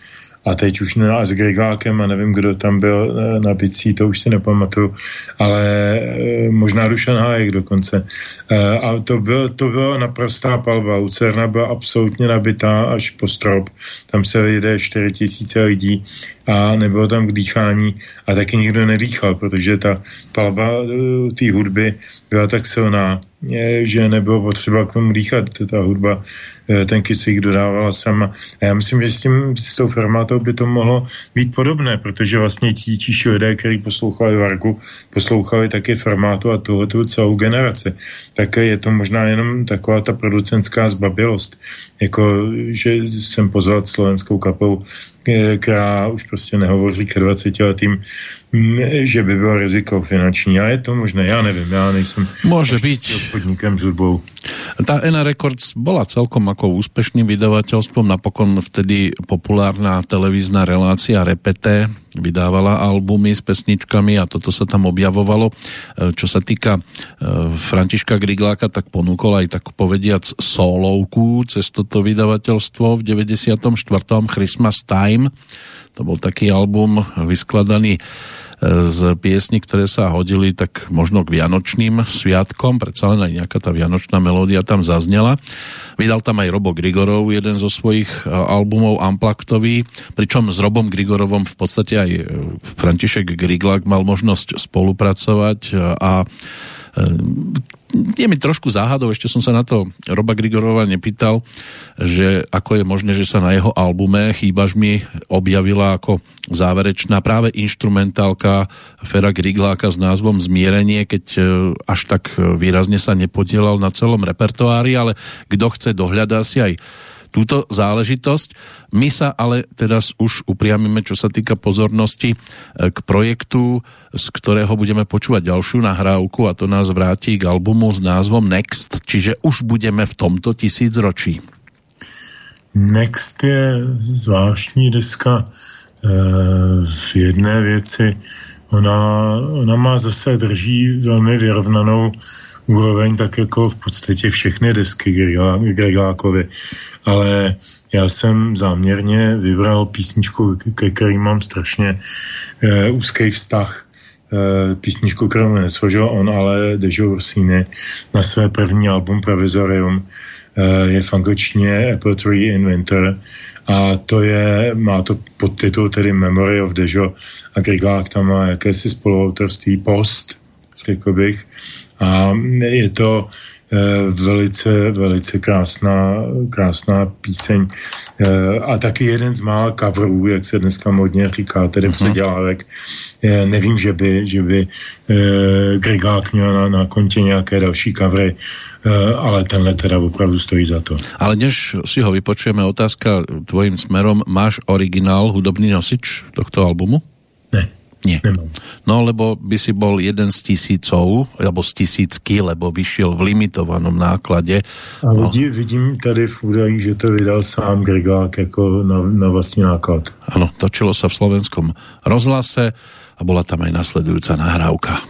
a teď už ne, a s Griglákem a nevím, kdo tam byl na bicí, to už si nepamatuju, ale možná Dušan Hájek dokonce. A to, byl, to byla naprostá palba. Lucerna byla absolutně nabitá až po strop. Tam se vejde čtyři tisíce lidí a nebylo tam k dýchání a taky nikdo nedýchal, protože ta palba té hudby byla tak silná, že nebylo potřeba k tomu dýchat. Ta hudba ten kyslík dodávala sama. A já myslím, že s, tím, s tou formátou by to mohlo být podobné, protože vlastně tí tíši lidé, kteří poslouchali Vargu, poslouchali taky formátu a tuhletu celou generaci. Tak je to možná jenom taková ta producentská zbabilost. Jako, že jsem pozval slovenskou kapelu, která už prostě nehovoří ke dvacetiletým, že by bylo riziko finanční. A je to možné, já nevím, já nejsem môže byť obchodníkem s hudbou. Tá Ena Records bola celkom ako úspešným vydavateľstvom, napokon vtedy populárna televízna relácia Repete vydávala albumy s pesničkami a toto sa tam objavovalo. Čo sa týka Františka Grigláka, tak ponúkol aj tak povediac solovku cez toto vydavateľstvo v deväťdesiatom štvrtom Christmas Time. To bol taký album vyskladaný z piesní, ktoré sa hodili tak možno k vianočným sviatkom, predsa len aj nejaká tá vianočná melódia tam zaznela. Vydal tam aj Robo Grigorov, jeden zo svojich albumov Unpluggedový, pričom s Robom Grigorovom v podstate aj František Griglák mal možnosť spolupracovať a je mi trošku záhadou, ešte som sa na to Roba Grigorova nepýtal, že ako je možné, že sa na jeho albume Chýbaš mi objavila ako záverečná práve inštrumentálka Fera Grigláka s názvom Zmierenie, keď až tak výrazne sa nepodielal na celom repertoári, ale kto chce, dohľadá si aj túto záležitosť. My sa ale teraz už upriamime, čo sa týka pozornosti, k projektu, z ktorého budeme počúvať ďalšiu nahrávku a to nás vráti k albumu s názvom Next, čiže už budeme v tomto tisícročí. Next je zvláštní deska v jedné věci. Ona, ona má zase drží velmi vyrovnanou úroveň, tak jako v podstatě všechny desky Griglákovi. Ale já jsem záměrně vybral písničku, ke který mám strašně e, úzký vztah. E, písničku, kterou nesložil on, ale Dežo Ursini na své první album Provisorium. E, je v angličtině Apple Tree in Winter. A to je, má to podtitul tedy Memory of Dežo a Griglák tam má jakési spoluautorství Post, řekl bych. A je to e, velice, velice krásná, krásná píseň e, a taky jeden z mála coverů, jak se dneska modně říká, tedy předělávek. E, nevím, že by, že by e, Griglák měl na, na kontě nějaké další covery, e, ale tenhle teda opravdu stojí za to. Ale než si ho vypočujeme, otázka tvojim smerom, máš originál hudobný nosič tohto albumu? Ne. Nie. Nemám. No, lebo by si bol jeden z tisícov, alebo z tisícky, lebo vyšiel v limitovanom náklade. A no. vidí, vidím tady v údajích, že to vydal sám Griglák jako na, na vlastní náklad. Áno, točilo sa v slovenskom rozhlase a bola tam aj nasledujúca nahrávka.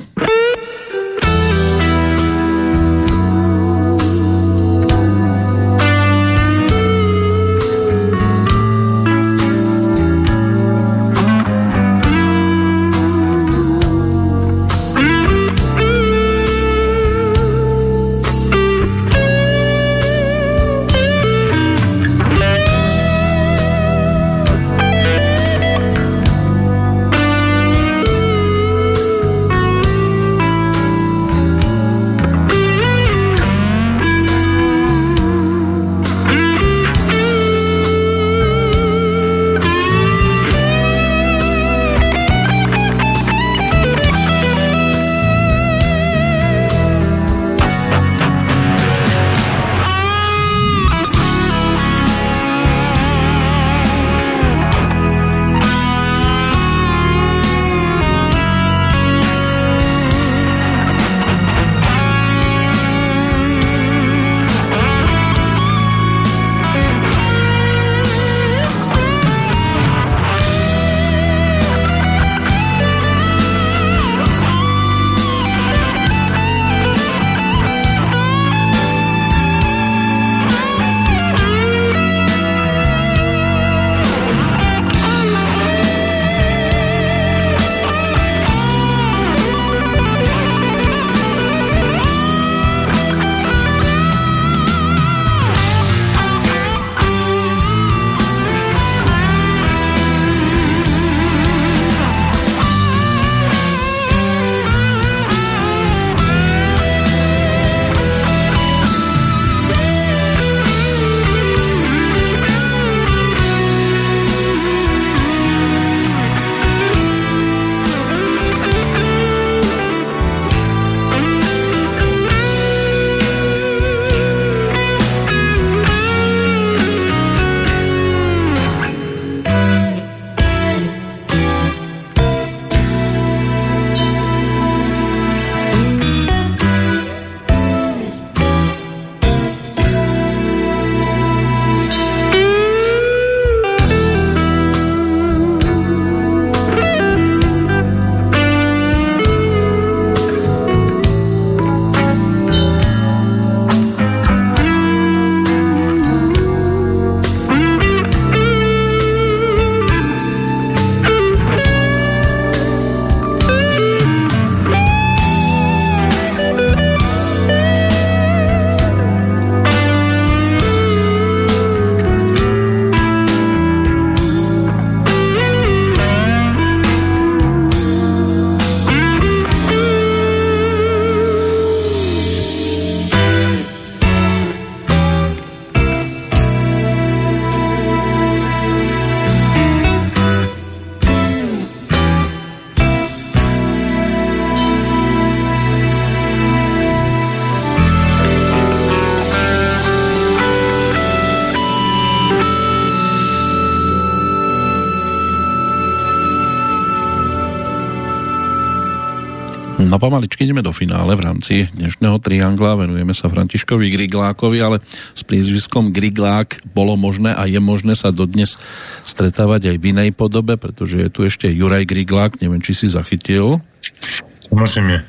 No pomaličky ideme do finále v rámci dnešného triangla, venujeme sa Františkovi Griglákovi, ale s priezviskom Griglák bolo možné a je možné sa dodnes stretávať aj v inej podobe, pretože je tu ešte Juraj Griglák, neviem, či si zachytil. Samozrejme.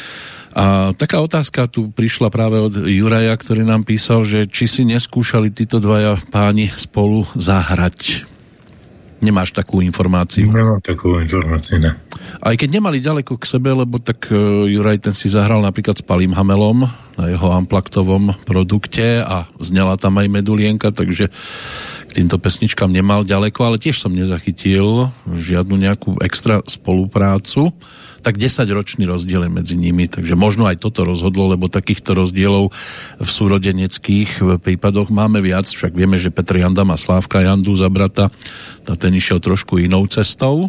A taká otázka tu prišla práve od Juraja, ktorý nám písal, že či si neskúšali títo dvaja páni spolu zahrať. Nemáš takú informáciu? Nemám takú informáciu, ne. Aj keď nemali ďaleko k sebe, lebo tak Juraj ten si zahral napríklad s Palým Hamelom na jeho amplaktovom produkte a znela tam aj Medulienka, takže k týmto pesničkám nemal ďaleko, ale tiež som nezachytil žiadnu nejakú extra spoluprácu. Tak desaťročný rozdiel medzi nimi, takže možno aj toto rozhodlo, lebo takýchto rozdielov v súrodeneckých prípadoch máme viac, však vieme, že Petr Janda má Slávka Jandu za brata, a ten išiel trošku inou cestou.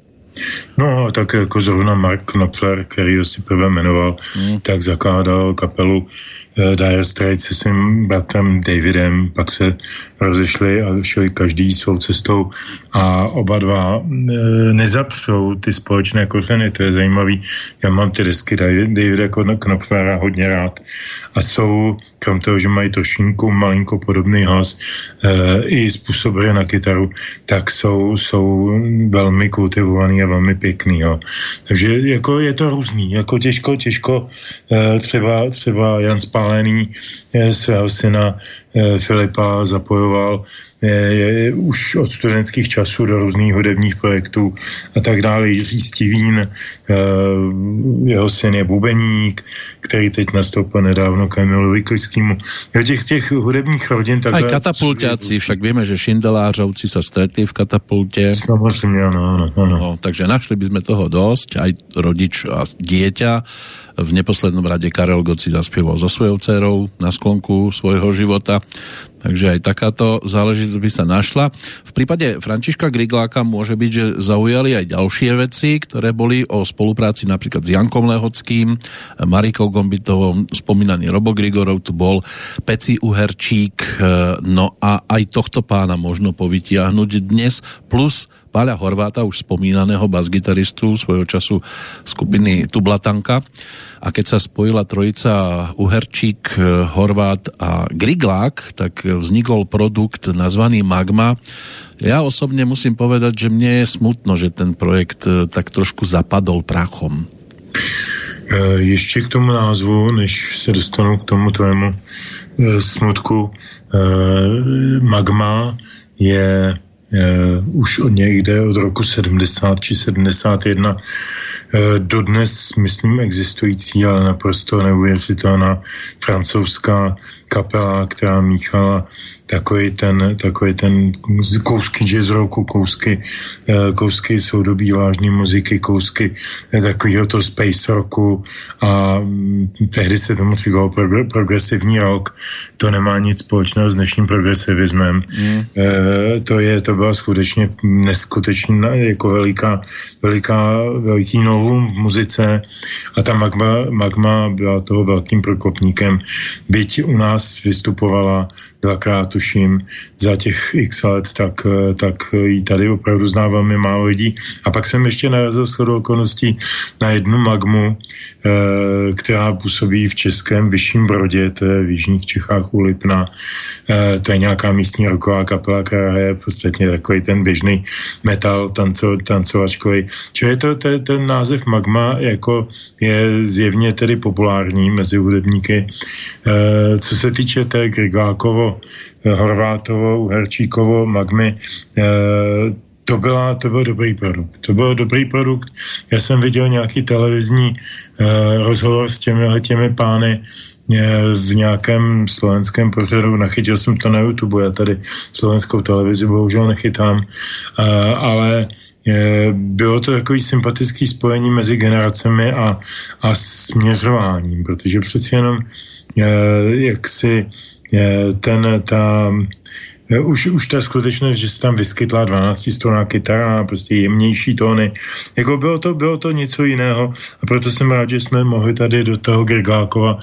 No, tak jako zrovna Mark Knopfler, který ho si prvé jmenoval, hmm. tak zakládal kapelu Dire Straits se svým bratrem Davidem, pak se rozešli a šli každý svou cestou a oba dva nezapřou ty společné kořeny, to je zajímavý. Já mám ty desky Davida Knopflera hodně rád a jsou, krom toho, že mají trošinku malinko podobný hlas e, i způsob hry na kytaru, tak jsou, jsou velmi kultivovaný a velmi pěkný. Jo. Takže jako je to různý, jako těžko, těžko e, třeba, třeba Jan Spálený e, svého syna e, Filipa zapojoval je, je, už od studentských časů do různých hudebních projektů a tak dále. Jiří Stivín, e, jeho syn je bubeník, který teď nastoupil nedávno k Emilu Vyklickému. Jo, těch, těch hudebních rodin... Aj katapulťáci, však vieme, že Šindelářovci sa stretli v Katapulte. Samozrejme, áno, áno, áno. No, takže našli by sme toho dosť, aj rodič a dieťa. V neposlednom rade Karel Gott si zaspieval so svojou dcerou na sklonku svojho života. Takže aj takáto záležitosť by sa našla. V prípade Františka Grigláka môže byť, že zaujali aj ďalšie veci, ktoré boli o spolupráci napríklad s Jankom Lehockým, Marikou Gombitovou, spomínaný Robo Grigorov tu bol, Peci Uherčík, no a aj tohto pána možno povytiahnuť dnes, plus Páľa Horváta, už spomínaného basgitaristu svojho času skupiny Tublatanka. A keď sa spojila trojica Uherčík, Horvát a Griglák, tak vznikol produkt nazvaný Magma. Ja osobne musím povedať, že mne je smutno, že ten projekt tak trošku zapadol prachom. Ještě k tomu názvu, než se dostanu k tomu tvému smutku, Magma je Uh, už od někde od roku sedmdesát či sedmdesát jedna uh, dodnes, myslím, existující, ale naprosto neuvěřitelná francouzská kapela, která míchala takový ten, takový ten kousky jazz rocku, kousky, kousky soudobí vážné muziky, kousky takového to space rocku a tehdy se tomu říkalo progresivní rock. To nemá nic společného s dnešním progresivismem. Mm. E, to je, to byla skutečně neskutečná, jako veliká, veliká, veliký novum v muzice a ta Magma, Magma byla toho velkým prokopníkem. Byť u nás vystupovala dvakrát, tuším, za těch x let, tak, tak ji tady opravdu zná velmi málo lidí. A pak jsem ještě narazil shodou okolností na jednu Magmu, e, která působí v Českém Vyšším Brodě, to je v jižních Čechách u Lipna. E, to je nějaká místní rocková kapela, která je podstatně takový ten běžný metal, tanco, tancovačkový. Čili to, to, ten název Magma jako je zjevně tedy populární mezi hudebníky. E, co se týče té Griglákovo, Horvátovo, Uherčíkovo, Magmy, e, to, byla, to byl dobrý produkt. To byl dobrý produkt. Já jsem viděl nějaký televizní e, rozhovor s těmi, těmi pány e, v nějakém slovenském pořadu. Nachytil jsem to na YouTube, já tady slovenskou televizi bohužel nechytám, e, ale e, bylo to takový sympatický spojení mezi generacemi a, a směřováním, protože přeci jenom e, jak si ten, ta, už, už ta skutečnost, že se tam vyskytla dvanáctistrunná kytara a prostě jemnější tóny, jako bylo to, bylo to něco jiného a proto jsem rád, že jsme mohli tady do toho Griglákova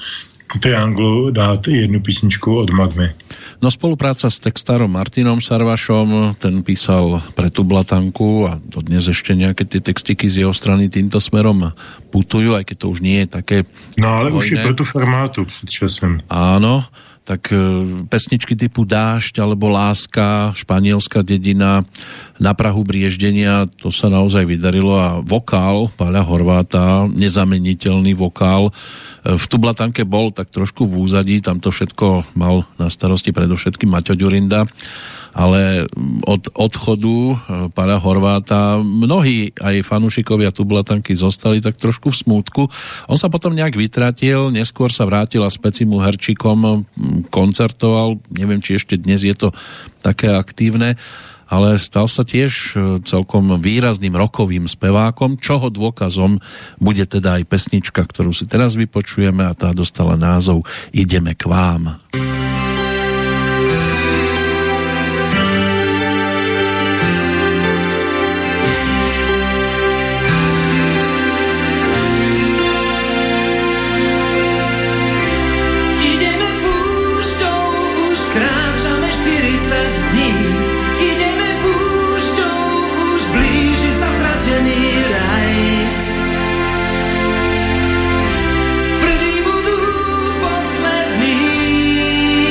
trianglu dát jednu písničku od Magmy. No spolupráca s textárom Martinom Sarvašom, ten písal pre Tublatanku a dodnes ešte nejaké tie textiky z jeho strany týmto smerom putujú, aj keď to už nie je také No ale vojné. Už je pro tu formátu před časem. Áno, tak pesničky typu Dášť alebo Láska, Španielská dedina, Na prahu brieždenia, to sa naozaj vydarilo a vokál Páľa Horváta, nezameniteľný vokál, v Tublatanke bol tak trošku v úzadí, tam to všetko mal na starosti predovšetkým Maťo Ďurinda, ale od odchodu Páľa Horváta mnohí aj fanúšikovia Tublatanky zostali tak trošku v smútku. On sa potom nejak vytratil, neskôr sa vrátil a s Pecimu Herčíkom koncertoval, neviem, či ešte dnes je to také aktívne, ale stal sa tiež celkom výrazným rokovým spevákom, čoho dôkazom bude teda aj pesnička, ktorú si teraz vypočujeme a tá dostala názov Ideme k vám. Prvý budú poslední.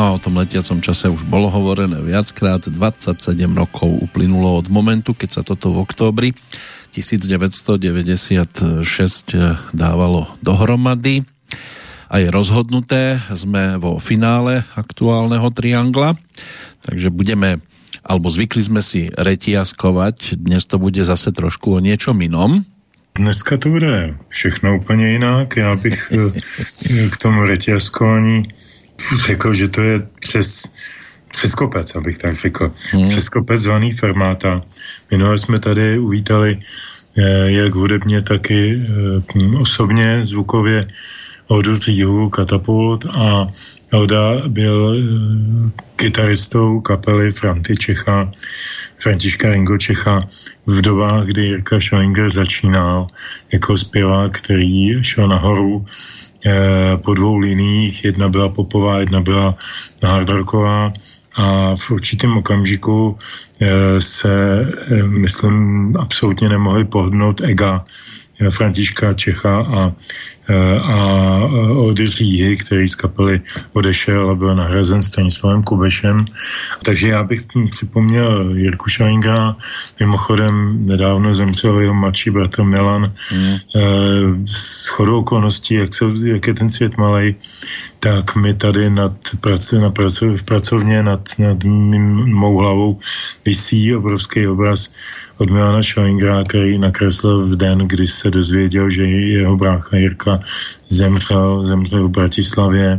No, o tom letiacom čase už bolo hovorené viackrát. dvadsaťsedem rokov uplynulo od momentu, keď sa toto v októbri devätnásťstodeväťdesiatšesť dávalo dohromady. A je rozhodnuté, sme vo finále aktuálneho triangla, takže budeme, alebo zvykli sme si retiaskovať, dnes to bude zase trošku o niečom inom. Dneska to bude všechno úplně jinak. Já bych k tomu retiaskování řekl, že to je přes, přes kopec, abych tak řekl. Hmm. Přes kopec zvaný Fermata. Minule jsme tady uvítali jak hudebně, tak i osobně, zvukově Oldu Říhu, Katapult, a Olda byl kytaristou kapely Franty Čecha, Františka Ringo Čecha v dobách, kdy Jirka Schellinger začínal jako zpěvák, který šel nahoru eh, po dvou liniích. Jedna byla popová, jedna byla hardrocková a v určitém okamžiku eh, se, eh, myslím, absolutně nemohli pohodnout ega eh, Františka Čecha a a Oldy Říhy, který z kapely odešel a byl nahrazen Stanislavem Kubešem. Takže já bych připomněl Jirku Schellingera, mimochodem nedávno zemřel jeho mladší bratr Milan. Mm. S chodou okolností, jak, se, jak je ten svět malej, tak mi tady nad pracu, na pracu, v pracovně nad, nad mým, mou hlavou visí obrovský obraz od Milana Schellingera, který nakreslil v den, kdy se dozvěděl, že jeho brácha Jirka zemřel, zemřel v Bratislavě.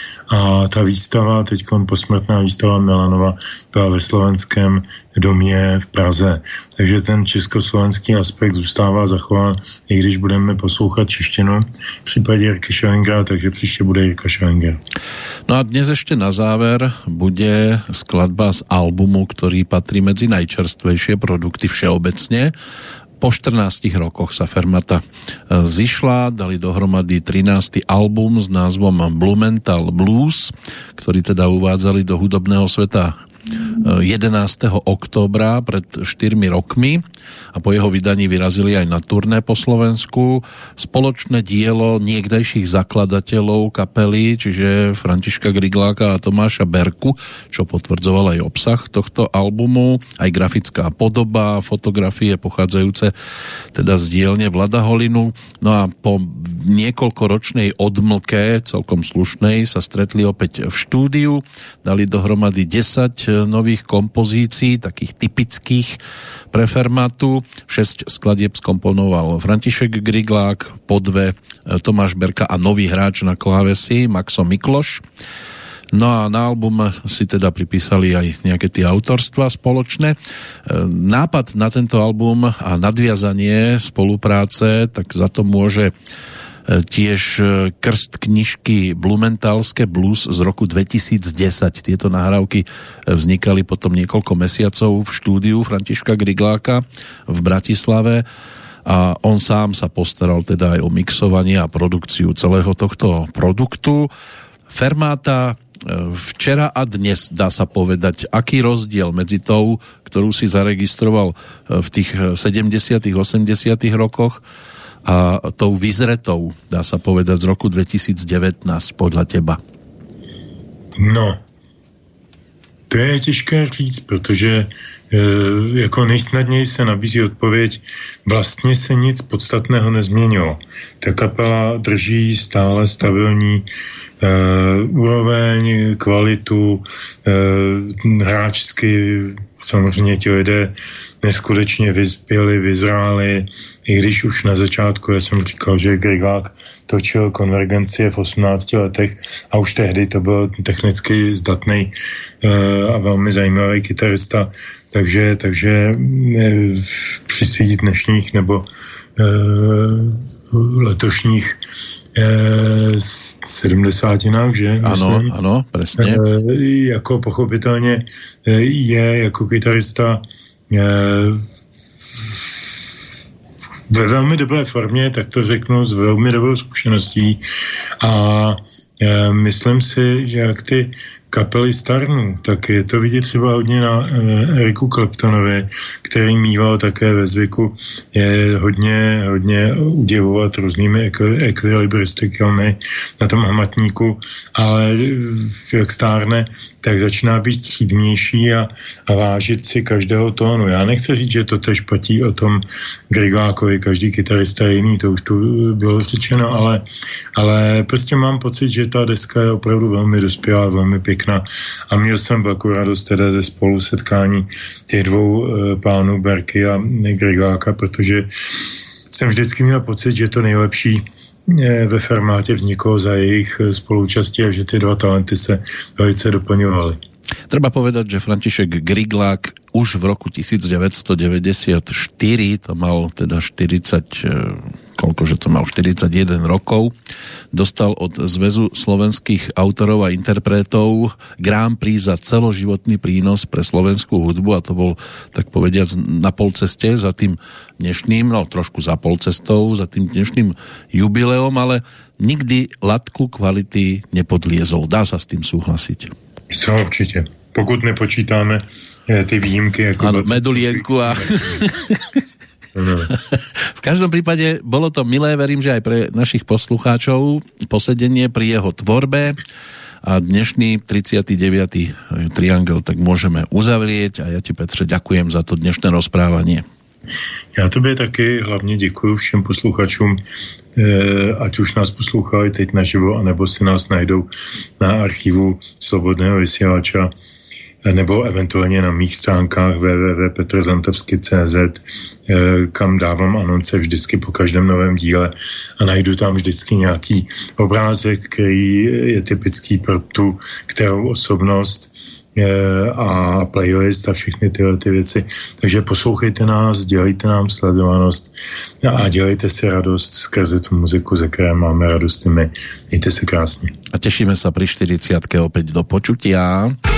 A ta výstava, teď posmrtná výstava Milanova, byla ve Slovenském domě v Praze. Takže ten československý aspekt zůstává zachován, i když budeme poslouchat češtinu v případě Jirky Schellingera, takže příště bude Jirka Schellinger. No a dnes ešte na záver bude skladba z albumu, ktorý patrí medzi najčerstvejšie produkty všeobecne. Po štrnástich rokoch sa Fermata zišla, dali dohromady trinásty album s názvom Blumenthal Blues, ktorý teda uvádzali do hudobného sveta jedenásteho októbra pred štyrmi rokmi a po jeho vydaní vyrazili aj na turné po Slovensku. Spoločné dielo niekdajších zakladateľov kapely, čiže Františka Grigláka a Tomáša Berku, čo potvrdzoval aj obsah tohto albumu, aj grafická podoba, fotografie pochádzajúce teda z dielne Vlada Holinu. No a po niekoľkoročnej odmlke, celkom slušnej, sa stretli opäť v štúdiu, dali dohromady desať nových kompozícií, takých typických pre Fermatu. šesť skladieb skomponoval František Griglák, po dve Tomáš Berka a nový hráč na klávesi Maxo Mikloš. No a na album si teda pripísali aj nejaké tie autorstva spoločné. Nápad na tento album a nadviazanie spolupráce, tak za to môže tiež krst knižky Blumenthalské blues z roku dvetisícdesať. Tieto nahrávky vznikali potom niekoľko mesiacov v štúdiu Františka Grigláka v Bratislave a on sám sa postaral teda aj o mixovanie a produkciu celého tohto produktu. Fermata včera a dnes, dá sa povedať, aký rozdiel medzi tou, ktorú si zaregistroval v tých sedemdesiatych, osemdesiatych rokoch a tou vyzretou, dá sa povedať, z roku dvetisícdevätnásť podľa teba? No, to je těžké říct, protože e, jako nejsnadněji se nabízí odpověď, vlastně se nic podstatného nezměnilo. Ta kapela drží stále stabilní e, úroveň, kvalitu, e, hráčsky, samozřejmě ti lidé neskutečně vyspěli, vyzráli, i když už na začátku, já jsem říkal, že Griglák točil Konvergencie v osmnácti letech a už tehdy to byl technicky zdatný uh, a velmi zajímavý kytarista, takže, takže uh, při svých dnešních nebo uh, letošních uh, sedmdesátinách, že? Ano, ano, presne. Uh, jako pochopitelně uh, je jako kytarista uh, ve velmi dobré formě, tak to řeknu, s velmi dobrou zkušeností a e, myslím si, že jak ty kapely starnou, tak je to vidět třeba hodně na eh, Eriku Claptonovi, který mýval také ve zvyku je hodně, hodně udivovat různými ekvilibristikami na tom hmatníku, ale jak stárne, tak začíná být střídnější a, a vážit si každého tónu. Já nechci říct, že to tež platí o tom Griglákovi, každý kytarista je jiný, to už tu bylo řečeno, ale, ale prostě mám pocit, že ta deska je opravdu velmi dospělá, velmi pěkná a měl jsem velkou radost teda ze spolu setkání těch dvou e, pánů Berky a Grigláka, protože jsem vždycky měl pocit, že to nejlepší e, ve formátě vzniklo za jejich spoluúčasti a že ty dva talenty se velice doplňovaly. Treba povedať, že František Griglák už v roku devätnásťstodeväťdesiatštyri, to mal teda štyridsať, koľkože to mal, štyridsaťjeden rokov, dostal od Zväzu slovenských autorov a interpretov Grand Prix za celoživotný prínos pre slovenskú hudbu a to bol, tak povediac, na polceste za tým dnešným, no trošku za polcestou, za tým dnešným jubileom, ale nikdy latku kvality nepodliezol. Dá sa s tým súhlasiť? Co, určitě. Pokud nepočítáme je, ty výjimky. Jako ano, medulienku a... no. V každom prípade bolo to milé, verím, že aj pre našich poslucháčov posedenie pri jeho tvorbe a dnešný tridsiaty deviaty triangel tak môžeme uzavrieť a ja ti, Petře, ďakujem za to dnešné rozprávanie. Já tobě taky hlavně děkuji všem posluchačům, ať už nás poslouchali teď naživo, anebo si nás najdou na archivu Slobodného vysílača, nebo eventuálně na mých stránkách w w w tečka petr zantovsky tečka c z, kam dávám anonce vždycky po každém novém díle a najdu tam vždycky nějaký obrázek, který je typický pro tu kterou osobnost a playlist a všechny tyhle ty věci. Takže poslouchejte nás, dělejte nám sledovanost a dělejte si radost skrze tu muziku, ze které máme radost my. Mějte se krásně. A tešíme sa pri štyridsiatke opäť do počutia.